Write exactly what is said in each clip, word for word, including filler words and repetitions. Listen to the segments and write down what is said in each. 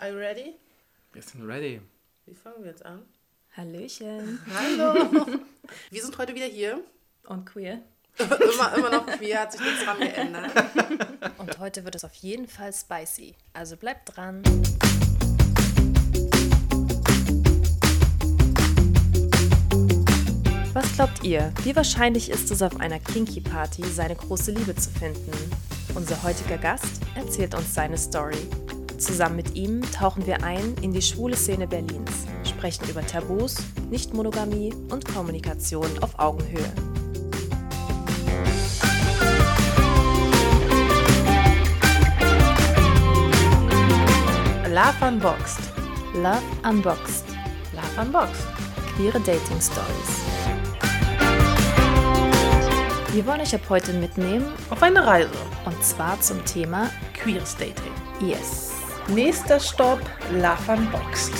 Are you ready? Wir sind ready. Wie fangen wir jetzt an? Hallöchen. Hallo. Wir sind heute wieder hier. Und queer. immer, immer noch queer, hat sich nichts dran geändert. Und heute wird es auf jeden Fall spicy. Also bleibt dran. Was glaubt ihr? Wie wahrscheinlich ist es, auf einer Kinky-Party seine große Liebe zu finden? Unser heutiger Gast erzählt uns seine Story. Zusammen mit ihm tauchen wir ein in die schwule Szene Berlins, sprechen über Tabus, Nichtmonogamie und Kommunikation auf Augenhöhe. Love Unboxed. Love Unboxed. Love Unboxed. Queere Dating Stories. Wir wollen euch ab heute mitnehmen Auf eine Reise. und zwar zum Thema Queeres Dating. Yes. Nächster Stopp, Love Unboxed.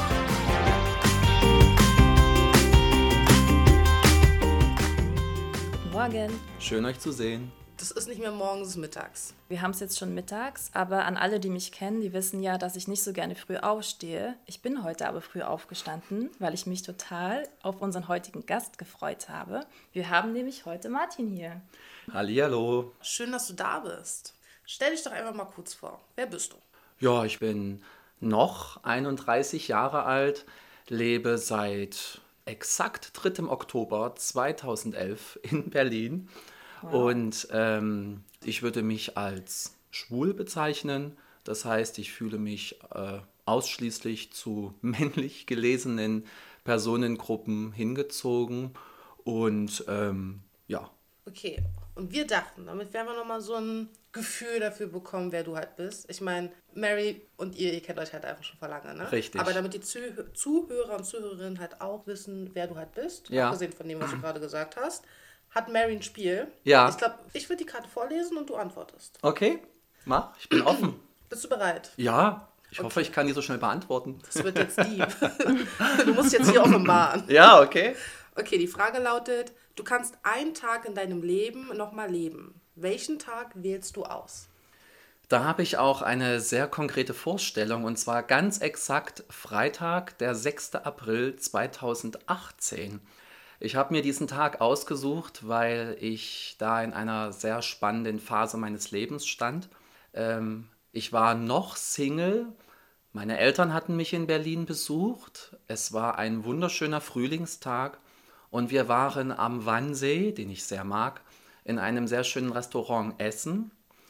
Guten Morgen. Schön euch zu sehen. Das ist nicht mehr morgens, es ist mittags. Wir haben es jetzt schon mittags, aber an alle, die mich kennen, die wissen ja, dass ich nicht so gerne früh aufstehe. Ich bin heute aber früh aufgestanden, weil ich mich total auf unseren heutigen Gast gefreut habe. Wir haben nämlich heute Martin hier. Hallihallo. Schön, dass du da bist. Stell dich doch einfach mal kurz vor. Wer bist du? Ja, ich bin noch einunddreißig Jahre alt, lebe seit exakt dritten Oktober zweitausendelf in Berlin. Und ähm, ich würde mich als schwul bezeichnen. Das heißt, ich fühle mich äh, ausschließlich zu männlich gelesenen Personengruppen hingezogen. Und ähm, ja. Okay, und wir dachten, damit werden wir nochmal so ein Gefühl dafür bekommen, wer du halt bist. Ich meine, Mary und ihr, ihr kennt euch halt einfach schon vor lange, ne? Richtig. Aber damit die Zuh- Zuhörer und Zuhörerinnen halt auch wissen, wer du halt bist, Ja. abgesehen von dem, was du gerade gesagt hast, hat Mary ein Spiel. Ja. Ich glaube, ich würde die Karte vorlesen und du antwortest. Okay, mach. Ich bin offen. Bist du bereit? Ja, ich hoffe, Okay. ich kann die so schnell beantworten. Das wird jetzt deep. Du musst jetzt hier offenbaren. Ja, okay. Okay, die Frage lautet, du kannst einen Tag in deinem Leben nochmal leben. Welchen Tag wählst du aus? Da habe ich auch eine sehr konkrete Vorstellung, und zwar ganz exakt Freitag, der sechster April zweitausendachtzehn. Ich habe mir diesen Tag ausgesucht, weil ich da in einer sehr spannenden Phase meines Lebens stand. Ähm, ich war noch Single, meine Eltern hatten mich in Berlin besucht. Es war ein wunderschöner Frühlingstag und wir waren am Wannsee, den ich sehr mag, in einem sehr schönen Restaurant essen.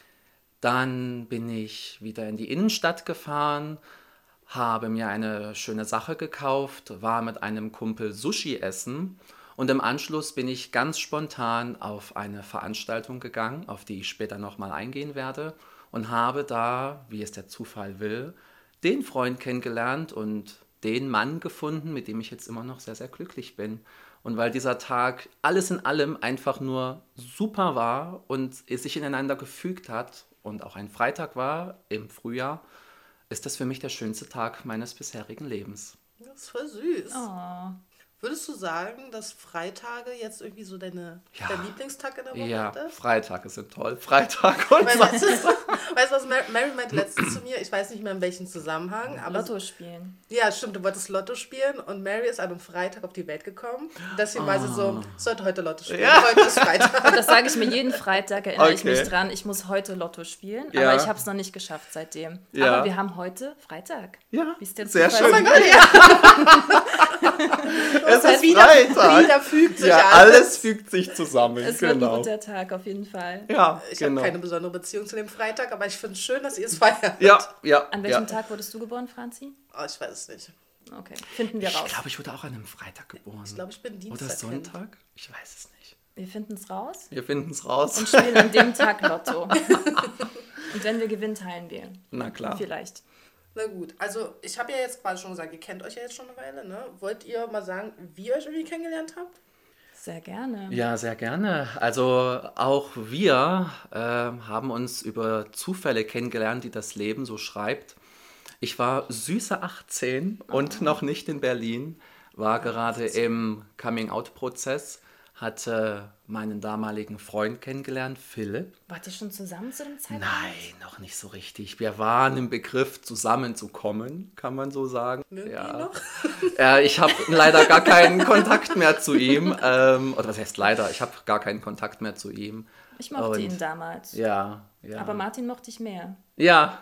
Dann bin ich wieder in die Innenstadt gefahren, habe mir eine schöne Sache gekauft, war mit einem Kumpel Sushi essen und im Anschluss bin ich ganz spontan auf eine Veranstaltung gegangen, auf die ich später nochmal eingehen werde, und habe da, wie es der Zufall will, den Freund kennengelernt und den Mann gefunden, mit dem ich jetzt immer noch sehr, sehr glücklich bin. Und weil dieser Tag alles in allem einfach nur super war und es sich ineinander gefügt hat und auch ein Freitag war im Frühjahr, ist das für mich der schönste Tag meines bisherigen Lebens. Das ist voll süß. Oh. Würdest du sagen, dass Freitage jetzt irgendwie so deine, Ja. dein Lieblingstag in der Woche Ja, ist? Freitage sind toll. Freitag und Weil, Sonntag. weißt, du, weißt du, was Mary, Mary meinte letztens zu mir? Ich weiß nicht mehr in welchem Zusammenhang. Aber Lotto spielen. Ja, stimmt, du wolltest Lotto spielen und Mary ist an einem Freitag auf die Welt gekommen. Deswegen war sie so, ich sollte heute Lotto spielen. Ja. Heute ist Freitag. Das sage ich mir jeden Freitag, erinnere ich Okay. mich dran. Ich muss heute Lotto spielen, Ja. aber ich habe es noch nicht geschafft seitdem. Ja. Aber wir haben heute Freitag. Ja, Wie ist der sehr Zufall? schön. Oh mein Gott, Es das ist wieder, Freitag. wieder fügt sich Ja, alles. alles fügt sich zusammen. Es wird ein Genau. guter Tag auf jeden Fall. Ja, Ich genau. habe keine besondere Beziehung zu dem Freitag, aber ich finde es schön, dass ihr es feiert. Ja, ja. An welchem ja. Tag wurdest du geboren, Franzi? Oh, ich weiß es nicht. Okay, finden wir Ich raus. glaube, ich wurde auch an einem Freitag geboren. Ich glaube, ich bin Dienstag. Oder Sonntag? Ich weiß es nicht. Wir finden es raus Wir finden es raus. und spielen an dem Tag Lotto. Und wenn wir gewinnen, teilen wir. Na klar. Vielleicht. Na gut, also ich habe ja jetzt quasi schon gesagt, ihr kennt euch ja jetzt schon eine Weile, ne? Wollt ihr mal sagen, wie ihr euch irgendwie kennengelernt habt? Sehr gerne. Ja, sehr gerne. Also auch wir äh, haben uns über Zufälle kennengelernt, die das Leben so schreibt. Ich war süße achtzehn und noch nicht in Berlin, war gerade im Coming-out-Prozess, hatte meinen damaligen Freund kennengelernt, Philipp. Wart ihr schon zusammen zu dem Zeitpunkt? Nein, noch nicht so richtig. Wir waren im Begriff, zusammenzukommen, kann man so sagen. Mögen ja. die noch? Ja, ich habe leider gar keinen Kontakt mehr zu ihm. Ähm, oder was heißt leider? Ich habe gar keinen Kontakt mehr zu ihm. Ich mochte Und, ihn damals. Ja, ja. Aber Martin mochte ich mehr. Ja.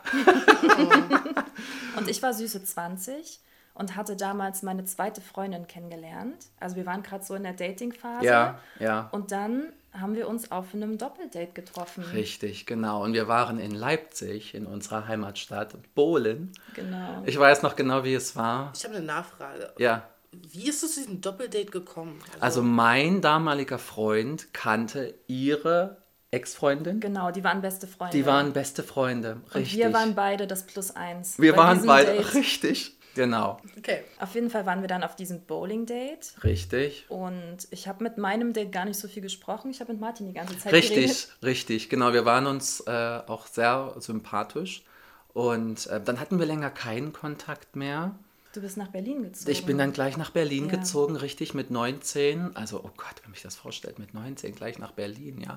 Und ich war süße zwanzig und hatte damals meine zweite Freundin kennengelernt. Also wir waren gerade so in der Dating-Phase. Ja, ja. Und dann haben wir uns auf einem Doppeldate getroffen. Richtig, genau. Und wir waren in Leipzig, in unserer Heimatstadt, Bohlen. Genau. Ich weiß noch genau, wie es war. Ich habe eine Nachfrage. Ja. Wie ist es zu diesem Doppeldate gekommen? Also mein damaliger Freund kannte ihre Ex-Freundin. Genau, die waren beste Freunde. Die waren beste Freunde, Und richtig. wir waren beide das Plus eins. Wir bei waren diesem beide, Date. richtig, genau, Okay. Auf jeden Fall waren wir dann auf diesem Bowling-Date. richtig. Und ich habe mit meinem Date gar nicht so viel gesprochen. Ich habe mit Martin die ganze Zeit Richtig, geredet. richtig, genau. Wir waren uns äh, auch sehr sympathisch. Und äh, dann hatten wir länger keinen Kontakt mehr. Du bist nach Berlin gezogen. Ich bin dann gleich nach Berlin Ja. gezogen, richtig, mit neunzehn. Also, oh Gott, wenn mich das vorstellt, mit neunzehn gleich nach Berlin, ja.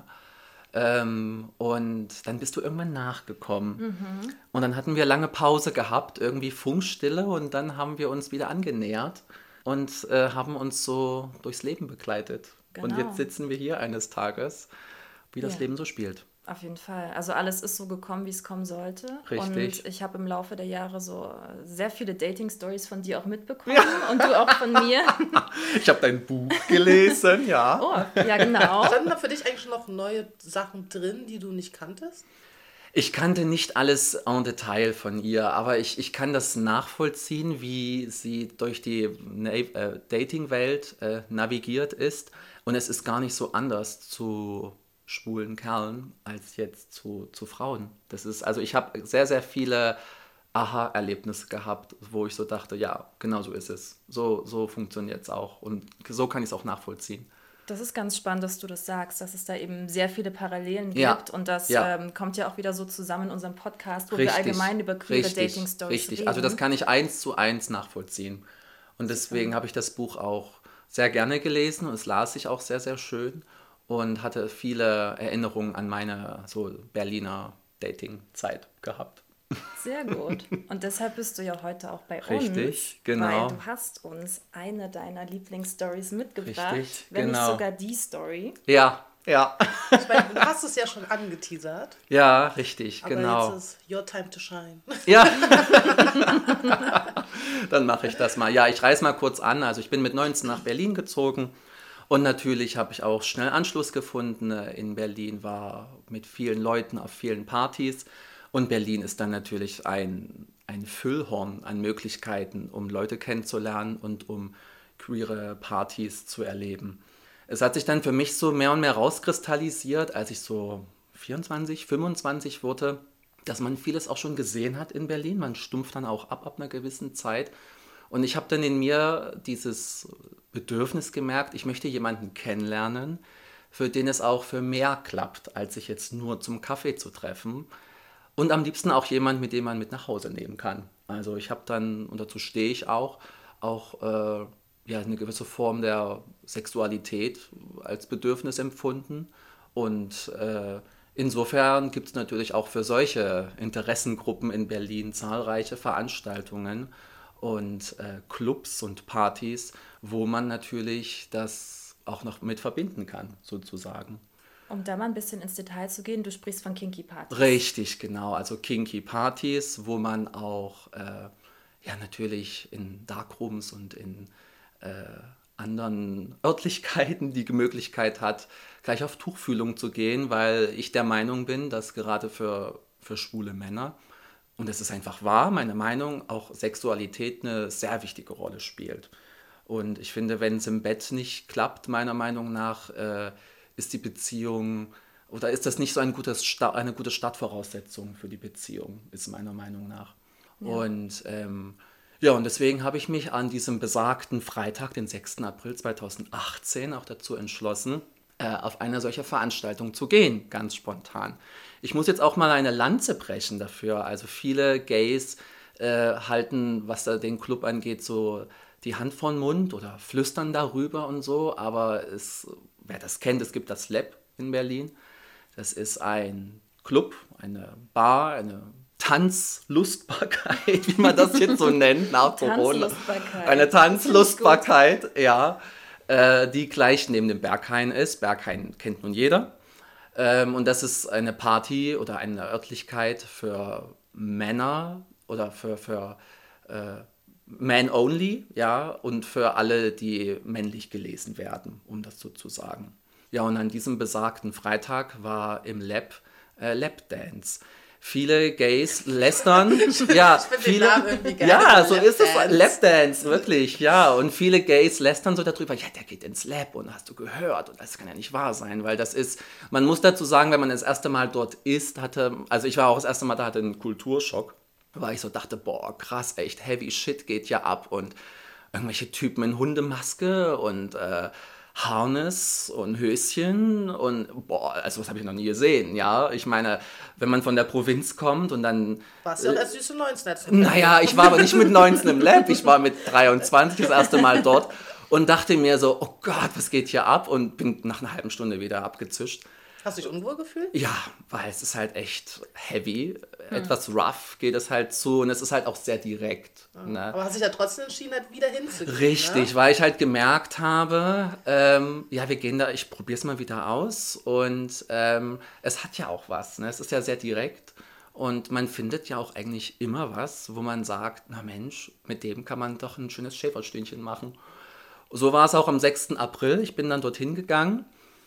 Ähm, und dann bist du irgendwann nachgekommen. Mhm. Und dann hatten wir lange Pause gehabt, irgendwie Funkstille. Und dann haben wir uns wieder angenähert und äh, haben uns so durchs Leben begleitet. Und Genau. jetzt sitzen wir hier eines Tages, wie das Ja. Leben so spielt. Auf jeden Fall. Also alles ist so gekommen, wie es kommen sollte. Richtig. Und ich habe im Laufe der Jahre so sehr viele Dating-Stories von dir auch mitbekommen. Und du auch von mir. Ich habe dein Buch gelesen, ja. Oh, ja genau. Standen da für dich eigentlich schon noch neue Sachen drin, die du nicht kanntest? Ich kannte nicht alles en Detail von ihr, aber ich, ich kann das nachvollziehen, wie sie durch die Na- äh, Dating-Welt äh, navigiert ist. Und es ist gar nicht so anders zu schwulen Kerlen als jetzt zu, zu Frauen. Das ist, also ich habe sehr, sehr viele Aha-Erlebnisse gehabt, wo ich so dachte, ja, genau so ist es. So, so funktioniert es auch. Und so kann ich es auch nachvollziehen. Das ist ganz spannend, dass du das sagst, dass es da eben sehr viele Parallelen Ja. gibt. Und das Ja. ähm, kommt ja auch wieder so zusammen in unserem Podcast, wo Richtig, wir allgemein über queere richtig, Dating-Stories Richtig, reden. also das kann ich eins zu eins nachvollziehen. Und deswegen habe ich das Buch auch sehr gerne gelesen und es las sich auch sehr, sehr schön und hatte viele Erinnerungen an meine so Berliner Dating-Zeit gehabt. Sehr gut. Und deshalb bist du ja heute auch bei uns. Richtig, genau. Weil du hast uns eine deiner Lieblingsstories mitgebracht. Richtig, wenn genau. nicht sogar die Story. Ja, ja, Ich meine, du hast es ja schon angeteasert, ja, richtig, aber genau. jetzt ist your time to shine. Ja, dann mache ich das mal. Ja, ich reiß mal kurz an. Also ich bin mit neunzehn nach Berlin gezogen und natürlich habe ich auch schnell Anschluss gefunden. In Berlin war mit vielen Leuten auf vielen Partys und Berlin ist dann natürlich ein, ein Füllhorn an Möglichkeiten, um Leute kennenzulernen und um queere Partys zu erleben. Es hat sich dann für mich so mehr und mehr rauskristallisiert, als ich so vierundzwanzig, fünfundzwanzig wurde, dass man vieles auch schon gesehen hat in Berlin. Man stumpft dann auch ab ab einer gewissen Zeit. Und ich habe dann in mir dieses Bedürfnis gemerkt, ich möchte jemanden kennenlernen, für den es auch für mehr klappt, als sich jetzt nur zum Kaffee zu treffen. Und am liebsten auch jemand, mit dem man mit nach Hause nehmen kann. Also ich habe dann, und dazu stehe ich auch, auch äh, ja, eine gewisse Form der Sexualität als Bedürfnis empfunden. Und äh, insofern gibt es natürlich auch für solche Interessengruppen in Berlin zahlreiche Veranstaltungen und äh, Clubs und Partys, wo man natürlich das auch noch mit verbinden kann, sozusagen. Um da mal ein bisschen ins Detail zu gehen, du sprichst von Kinky Partys. Richtig, genau. Also Kinky Partys, wo man auch äh, ja natürlich in Darkrooms und in äh, anderen Örtlichkeiten die Möglichkeit hat, gleich auf Tuchfühlung zu gehen, weil ich der Meinung bin, dass gerade für, für schwule Männer, und es ist einfach wahr, meine Meinung, auch Sexualität eine sehr wichtige Rolle spielt. Und ich finde, wenn es im Bett nicht klappt, meiner Meinung nach, äh, ist die Beziehung, oder ist das nicht so ein gutes Sta- eine gute Startvoraussetzung für die Beziehung, ist meiner Meinung nach. Ja. Und ähm, ja, und deswegen habe ich mich an diesem besagten Freitag, den sechsten April zweitausendachtzehn, auch dazu entschlossen, äh, auf eine solche Veranstaltung zu gehen, ganz spontan. Ich muss jetzt auch mal eine Lanze brechen dafür. Also viele Gays äh, halten, was da den Club angeht, so die Hand vor den Mund oder flüstern darüber und so, aber es wer das kennt, es gibt das Lab in Berlin. Das ist ein Club, eine Bar, eine Tanzlustbarkeit, wie man das jetzt so nennt, nach Corona. Tanzlustbarkeit. Eine Tanzlustbarkeit, ja, äh, die gleich neben dem Berghain ist. Berghain kennt nun jeder. Ähm, und das ist eine Party oder eine Örtlichkeit für Männer oder für, für äh, Man Only, ja, und für alle, die männlich gelesen werden, um das so zu sagen. Ja, und an diesem besagten Freitag war im Lab äh, Lapdance. Viele Gays lästern. Ja, ich viele, den Namen irgendwie geil. ja, so ist es. Lapdance. Lapdance, wirklich, ja. Und viele Gays lästern so darüber, ja, der geht ins Lab und hast du gehört. Und das kann ja nicht wahr sein, weil das ist, man muss dazu sagen, wenn man das erste Mal dort ist, hatte, also ich war auch das erste Mal da, hatte einen Kulturschock, weil ich so dachte, boah, krass, echt heavy shit geht ja ab. Und irgendwelche Typen in Hundemaske und äh, Harness und Höschen und boah, also was habe ich noch nie gesehen, ja. Ich meine, wenn man von der Provinz kommt und dann... Warst du auch als süße neunzehn? Als du Naja, ich war aber nicht mit neunzehn im Lab, ich war mit dreiundzwanzig das erste Mal dort und dachte mir so, oh Gott, was geht hier ab? Und bin nach einer halben Stunde wieder abgezischt. Hast du dich unwohl gefühlt? Ja, weil es ist halt echt heavy, hm. etwas rough geht es halt zu und es ist halt auch sehr direkt. Ja. Ne? Aber hast dich ja trotzdem entschieden, halt wieder hinzugehen. Richtig, ne? weil ich halt gemerkt habe, ähm, ja, wir gehen da, ich probiere es mal wieder aus und ähm, es hat ja auch was, ne? Es ist ja sehr direkt und man findet ja auch eigentlich immer was, wo man sagt, na Mensch, mit dem kann man doch ein schönes Schäferstündchen machen. So war es auch am sechsten April, ich bin dann dorthin gegangen.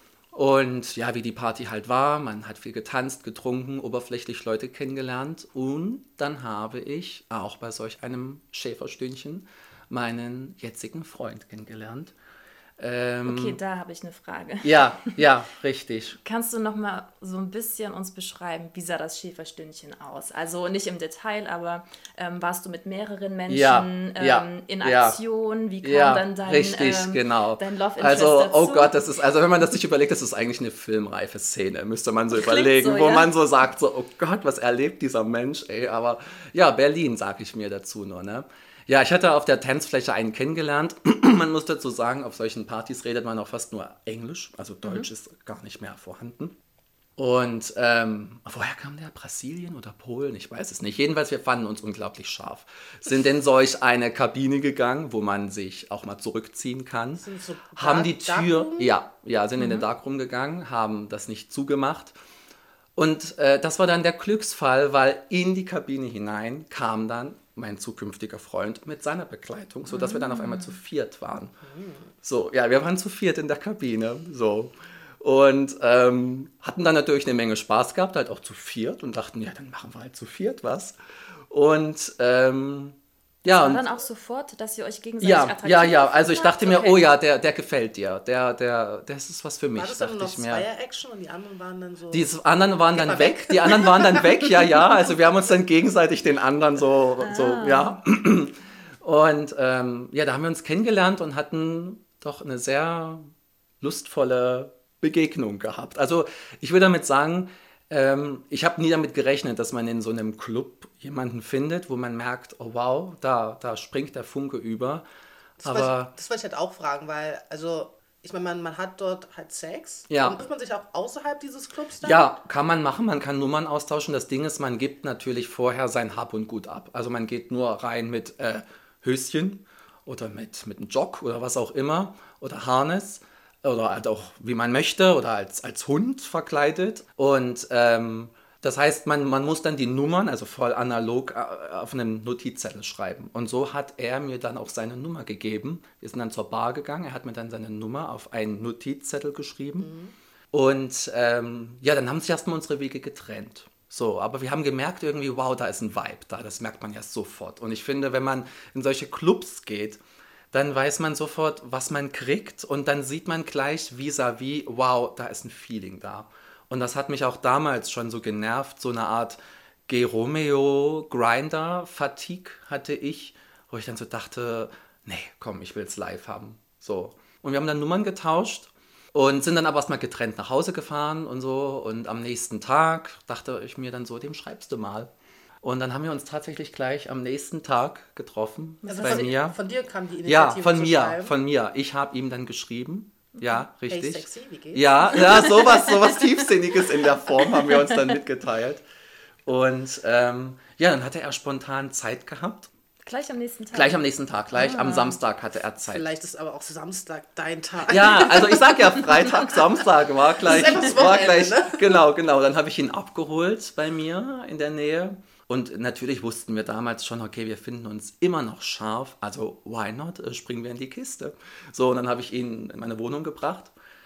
Und ja, wie die Party halt war, man hat viel getanzt, getrunken, oberflächlich Leute kennengelernt und dann habe ich auch bei solch einem Schäferstündchen meinen jetzigen Freund kennengelernt. Ähm, Okay, da habe ich eine Frage. Ja, ja, richtig. Kannst du noch mal so ein bisschen uns beschreiben, wie sah das Schäferstündchen aus? Also nicht im Detail, aber ähm, warst du mit mehreren Menschen Ja, ähm, ja, in ja. Aktion? Wie kam Ja, dann dein, richtig, ähm, genau. dein Love Interest Also, dazu? oh Gott, das ist, also wenn man das sich überlegt, das ist eigentlich eine filmreife Szene, müsste man so Klingt überlegen, so, wo ja. man so sagt, so, oh Gott, was erlebt dieser Mensch, ey, aber ja, Berlin, sag ich mir dazu nur, ne. Ja, ich hatte auf der Tanzfläche einen kennengelernt. Man muss dazu sagen, auf solchen Partys redet man auch fast nur Englisch, also Deutsch mhm. ist gar nicht mehr vorhanden. Und ähm, woher kam der? Brasilien oder Polen? Ich weiß es nicht. Jedenfalls, wir fanden uns unglaublich scharf. Sind in solch eine Kabine gegangen, wo man sich auch mal zurückziehen kann. Sind so haben die Tür, Darkroom? ja, ja, sind mhm. in den Darkroom gegangen, haben das nicht zugemacht. Und äh, das war dann der Glücksfall, weil in die Kabine hinein kam dann mein zukünftiger Freund mit seiner Begleitung, sodass mm. wir dann auf einmal zu viert waren. Mm. So, ja, wir waren zu viert in der Kabine, so. Und ähm, hatten dann natürlich eine Menge Spaß gehabt, halt auch zu viert und dachten, ja, dann machen wir halt zu viert was. Und ähm, ja. War und dann auch sofort, dass ihr euch gegenseitig ja, attraktiv ja, ja, also ich dachte mir, okay. oh ja, der, der gefällt dir, der, der, das ist was für mich, War das dachte dann noch ich mir. Zweier-Action und die anderen waren dann so... Die anderen waren Geh dann mal weg. weg. Die anderen waren dann weg, ja, ja. Also wir haben uns dann gegenseitig den anderen so, Ah. so ja. Und ähm, ja, da haben wir uns kennengelernt und hatten doch eine sehr lustvolle Begegnung gehabt. Also ich will damit sagen, ähm, ich habe nie damit gerechnet, dass man in so einem Club jemanden findet, wo man merkt, oh wow, da, da springt der Funke über. Das Aber wollte ich, das wollte ich halt auch fragen, weil, also, ich meine, man, man hat dort halt Sex. Ja. Und trifft man sich auch außerhalb dieses Clubs dann? ja, kann man machen, man kann Nummern austauschen. Das Ding ist, man gibt natürlich vorher sein Hab und Gut ab. Also man geht nur rein mit äh, Höschen oder mit, mit einem Jock oder was auch immer oder Harness oder halt auch, wie man möchte oder als, als Hund verkleidet. Und ähm, das heißt, man, man muss dann die Nummern, also voll analog, äh, auf einem Notizzettel schreiben. Und so hat er mir dann auch seine Nummer gegeben. Wir sind dann zur Bar gegangen, er hat mir dann seine Nummer auf einen Notizzettel geschrieben. Mhm. Und ähm, ja, dann haben sich erstmal unsere Wege getrennt. So, aber wir haben gemerkt irgendwie, wow, da ist ein Vibe da, das merkt man ja sofort. Und ich finde, wenn man in solche Clubs geht, dann weiß man sofort, was man kriegt und dann sieht man gleich vis-à-vis, wow, da ist ein Feeling da. Und das hat mich auch damals schon so genervt, so eine Art G-Romeo-Grinder-Fatigue hatte ich, wo ich dann so dachte, nee, komm, ich will es live haben. So. Und wir haben dann Nummern getauscht und sind dann aber erstmal getrennt nach Hause gefahren und so. Und am nächsten Tag dachte ich mir dann so, dem schreibst du mal. Und dann haben wir uns tatsächlich gleich am nächsten Tag getroffen, Also bei von, mir. Von dir kam die Initiative Ja, von zu mir, schreiben? von mir. Ich habe ihm dann geschrieben, Ja, Hey richtig. sexy, wie geht's? Ja, ja, sowas, sowas Tiefsinniges in der Form haben wir uns dann mitgeteilt. Und ähm, ja, dann hatte er spontan Zeit gehabt. Gleich am nächsten Tag. Gleich am nächsten Tag, gleich Ah. am Samstag hatte er Zeit. Vielleicht ist aber auch Samstag dein Tag. Ja, also ich sag ja, Freitag, Samstag war gleich, Das ist einfach das war Wochenende, gleich, ne? genau, genau. Dann habe ich ihn abgeholt bei mir in der Nähe. Und natürlich wussten wir damals schon, okay, wir finden uns immer noch scharf, also why not, äh, springen wir in die Kiste. So, und dann habe ich ihn in meine Wohnung gebracht.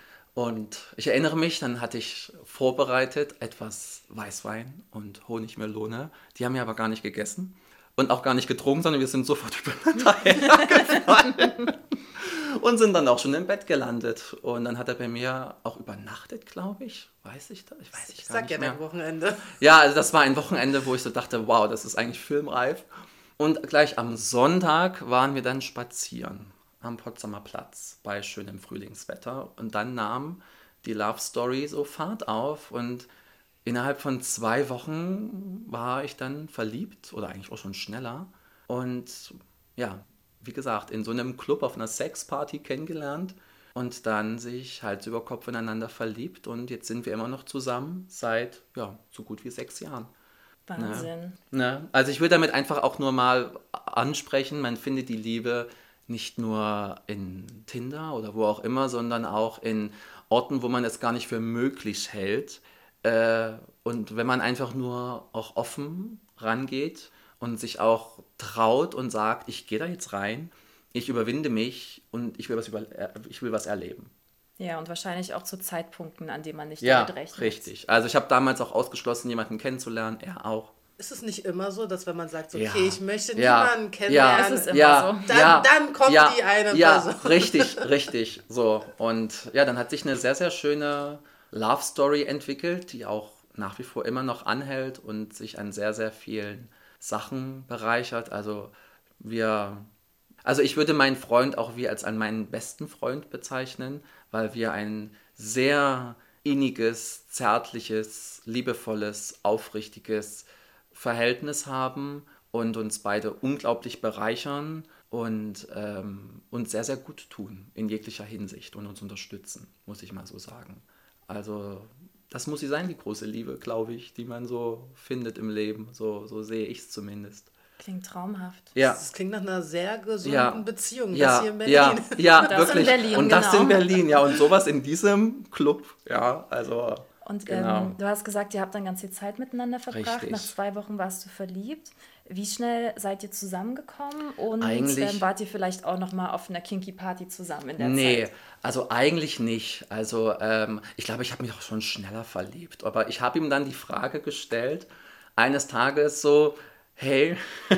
Und ich erinnere mich, dann hatte ich vorbereitet etwas Weißwein und Honigmelone. Die haben wir aber gar nicht gegessen und auch gar nicht getrunken, sondern wir sind sofort übereinander hergefallen und sind dann auch schon im Bett gelandet. Und dann hat er bei mir auch übernachtet, glaube ich. Weiß ich das? Ich weiß ich Ich gar sag nicht ja mehr. dein Wochenende. Ja, also das war ein Wochenende, wo ich so dachte, wow, das ist eigentlich filmreif. Und gleich am Sonntag waren wir dann spazieren am Potsdamer Platz bei schönem Frühlingswetter. Und dann nahm die Love Story so Fahrt auf und innerhalb von zwei Wochen war ich dann verliebt oder eigentlich auch schon schneller. Und ja, wie gesagt, in so einem Club auf einer Sexparty kennengelernt und dann sich Hals über Kopf ineinander verliebt. Und jetzt sind wir immer noch zusammen seit ja, so gut wie sechs Jahren. Wahnsinn. Ne? Also ich will damit einfach auch nur mal ansprechen, man findet die Liebe nicht nur in Tinder oder wo auch immer, sondern auch in Orten, wo man es gar nicht für möglich hält. Äh, und wenn man einfach nur auch offen rangeht und sich auch traut und sagt, ich gehe da jetzt rein, ich überwinde mich und ich will was, über, äh, ich will was erleben. Ja, und wahrscheinlich auch zu Zeitpunkten, an denen man nicht Ja, damit rechnet. richtig. Also ich habe damals auch ausgeschlossen, jemanden kennenzulernen, er auch. Ist es nicht immer so, dass wenn man sagt, okay, Ja. ich möchte Ja. niemanden Ja. kennenlernen, Es ist immer ja, so. Dann- ja, dann kommt ja, die eine ja, Person. richtig, richtig, so. Und ja, dann hat sich eine sehr, sehr schöne Love Story entwickelt, die auch nach wie vor immer noch anhält und sich an sehr, sehr vielen Sachen bereichert. Also wir, also ich würde meinen Freund auch wie als an meinen besten Freund bezeichnen, weil wir ein sehr inniges, zärtliches, liebevolles, aufrichtiges Verhältnis haben und uns beide unglaublich bereichern und ähm, uns sehr, sehr gut tun in jeglicher Hinsicht und uns unterstützen, muss ich mal so sagen. Also das muss sie sein, die große Liebe, glaube ich, die man so findet im Leben. So, so sehe ich es zumindest. Klingt traumhaft. Ja. Das klingt nach einer sehr gesunden Ja. Beziehung, das Ja, hier in Berlin. ja, ja, Das in wirklich. Berlin, und das genau. in Berlin, ja, und sowas in diesem Club, ja, also Und genau. ähm, du hast gesagt, ihr habt dann ganz viel Zeit miteinander verbracht. Richtig. Nach zwei Wochen warst du verliebt. Wie schnell seid ihr zusammengekommen? Und Eigentlich- ähm, wart ihr vielleicht auch noch mal auf einer Kinky Party zusammen in der Nee, Zeit? also eigentlich nicht. Also ähm, ich glaube, ich habe mich auch schon schneller verliebt. Aber ich habe ihm dann die Frage gestellt, eines Tages so, hey,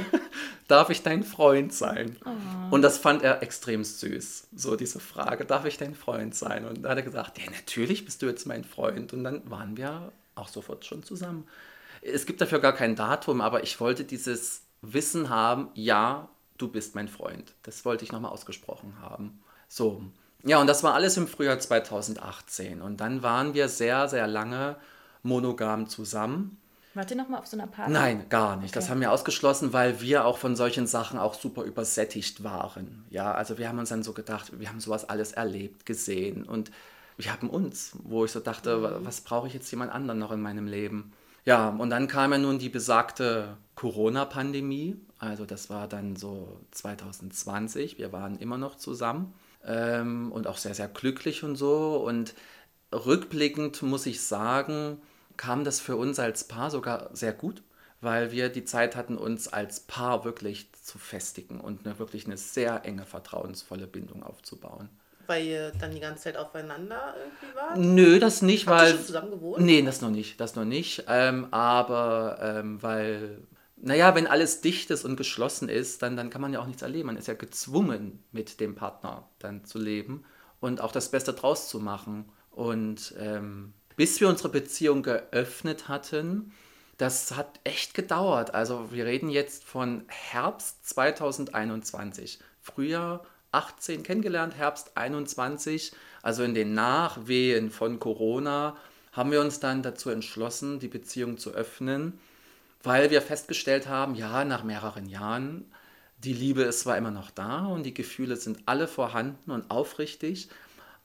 darf ich dein Freund sein? Und das fand er extrem süß, so diese Frage, darf ich dein Freund sein? Und da hat er gesagt, ja, natürlich bist du jetzt mein Freund. Und dann waren wir auch sofort schon zusammen. Es gibt dafür gar kein Datum, aber ich wollte dieses Wissen haben, ja, du bist mein Freund. Das wollte ich nochmal ausgesprochen haben. So, ja, und das war alles im Frühjahr zweitausendachtzehn. Und dann waren wir sehr, sehr lange monogam zusammen. Wart ihr noch mal auf so einer Party? Nein, gar nicht. Das Okay. haben wir ausgeschlossen, weil wir auch von solchen Sachen auch super übersättigt waren. Ja, also wir haben uns dann so gedacht, wir haben sowas alles erlebt, gesehen und wir haben uns, wo ich so dachte, wa- was brauche ich jetzt jemand anderen noch in meinem Leben? Ja, und dann kam ja nun die besagte Corona-Pandemie. Also das war dann so zweitausendzwanzig. Wir waren immer noch zusammen ähm, und auch sehr, sehr glücklich und so. Und rückblickend muss ich sagen, kam das für uns als Paar sogar sehr gut, weil wir die Zeit hatten, uns als Paar wirklich zu festigen und eine, wirklich eine sehr enge, vertrauensvolle Bindung aufzubauen. Weil ihr dann die ganze Zeit aufeinander irgendwie wart? Nö, das nicht, Habt ihr weil... schon zusammen gewohnt? Nee, das noch nicht, das noch nicht. Ähm, aber ähm, weil, naja, wenn alles dicht ist und geschlossen ist, dann, dann kann man ja auch nichts erleben. Man ist ja gezwungen, mit dem Partner dann zu leben und auch das Beste draus zu machen. Und ähm, bis wir unsere Beziehung geöffnet hatten, das hat echt gedauert. Also wir reden jetzt von Herbst zweitausendeinundzwanzig. Frühjahr achtzehn kennengelernt, Herbst einundzwanzig, also in den Nachwehen von Corona, haben wir uns dann dazu entschlossen, die Beziehung zu öffnen, weil wir festgestellt haben, ja, nach mehreren Jahren, die Liebe ist zwar immer noch da und die Gefühle sind alle vorhanden und aufrichtig,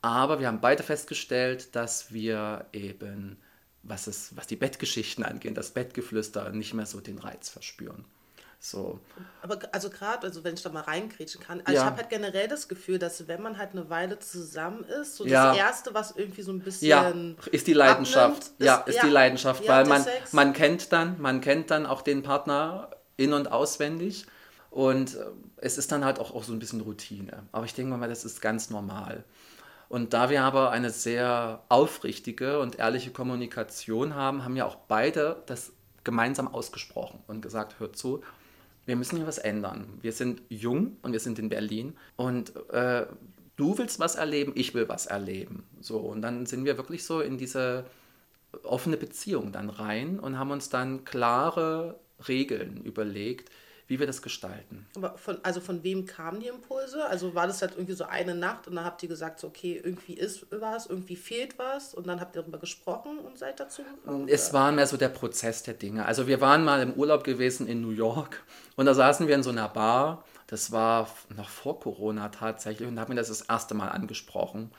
Aber wir haben beide festgestellt, dass wir eben, was, es, was die Bettgeschichten angeht, das Bettgeflüster nicht mehr so den Reiz verspüren. So. Aber also gerade, also wenn ich da mal reingrätschen kann, also Ja. ich habe halt generell das Gefühl, dass wenn man halt eine Weile zusammen ist, so Ja. das Erste, was irgendwie so ein bisschen Ja, ist die Leidenschaft. abnimmt, ja, ist- ist ja, die Leidenschaft, ja, weil der man, Sex. man kennt dann, man kennt dann auch den Partner in- und auswendig und äh, es ist dann halt auch, auch so ein bisschen Routine. Aber ich denke mal, das ist ganz normal. Und da wir aber eine sehr aufrichtige und ehrliche Kommunikation haben, haben ja auch beide das gemeinsam ausgesprochen und gesagt, hört zu, wir müssen hier was ändern. Wir sind jung und wir sind in Berlin und äh, du willst was erleben, ich will was erleben. So, und dann sind wir wirklich so in diese offene Beziehung dann rein und haben uns dann klare Regeln überlegt, wie wir das gestalten. Aber von, also von wem kamen die Impulse? Also war das halt irgendwie so eine Nacht und dann habt ihr gesagt, so, okay, irgendwie ist was, irgendwie fehlt was und dann habt ihr darüber gesprochen und seid dazu gekommen? Es war mehr so der Prozess der Dinge. Also wir waren mal im Urlaub gewesen in New York und da saßen wir in so einer Bar. Das war noch vor Corona tatsächlich und da haben wir das das erste Mal angesprochen.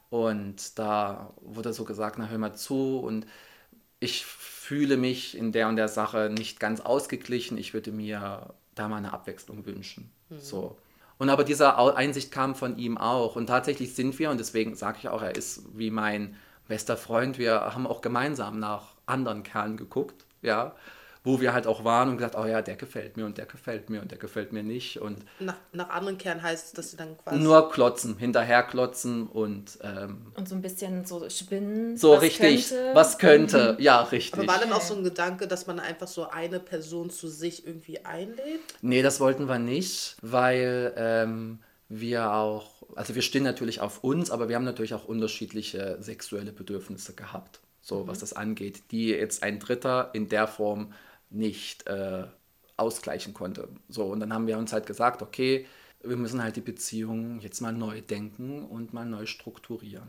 Und da wurde so gesagt, na hör mal zu und ich fühle mich in der und der Sache nicht ganz ausgeglichen. Ich würde mir da mal eine Abwechslung wünschen. So. Und aber diese Au- Einsicht kam von ihm auch. Und tatsächlich sind wir, und deswegen sage ich auch, er ist wie mein bester Freund, wir haben auch gemeinsam nach anderen Kerlen geguckt, ja, wo wir halt auch waren und gesagt, oh ja, der gefällt mir und der gefällt mir und der gefällt mir nicht. Und Nach, nach anderen Kernen heißt es, dass sie dann quasi... nur klotzen, hinterher klotzen und ähm, Und so ein bisschen so spinnen. so was richtig, könnte. was könnte, ja, richtig. Aber war dann auch so ein Gedanke, dass man einfach so eine Person zu sich irgendwie einlädt? Nee, das wollten wir nicht, weil ähm, wir auch, also wir stehen natürlich auf uns, aber wir haben natürlich auch unterschiedliche sexuelle Bedürfnisse gehabt, so was das angeht, die jetzt ein Dritter in der Form nicht äh, ausgleichen konnte. So, und dann haben wir uns halt gesagt, okay, wir müssen halt die Beziehung jetzt mal neu denken und mal neu strukturieren.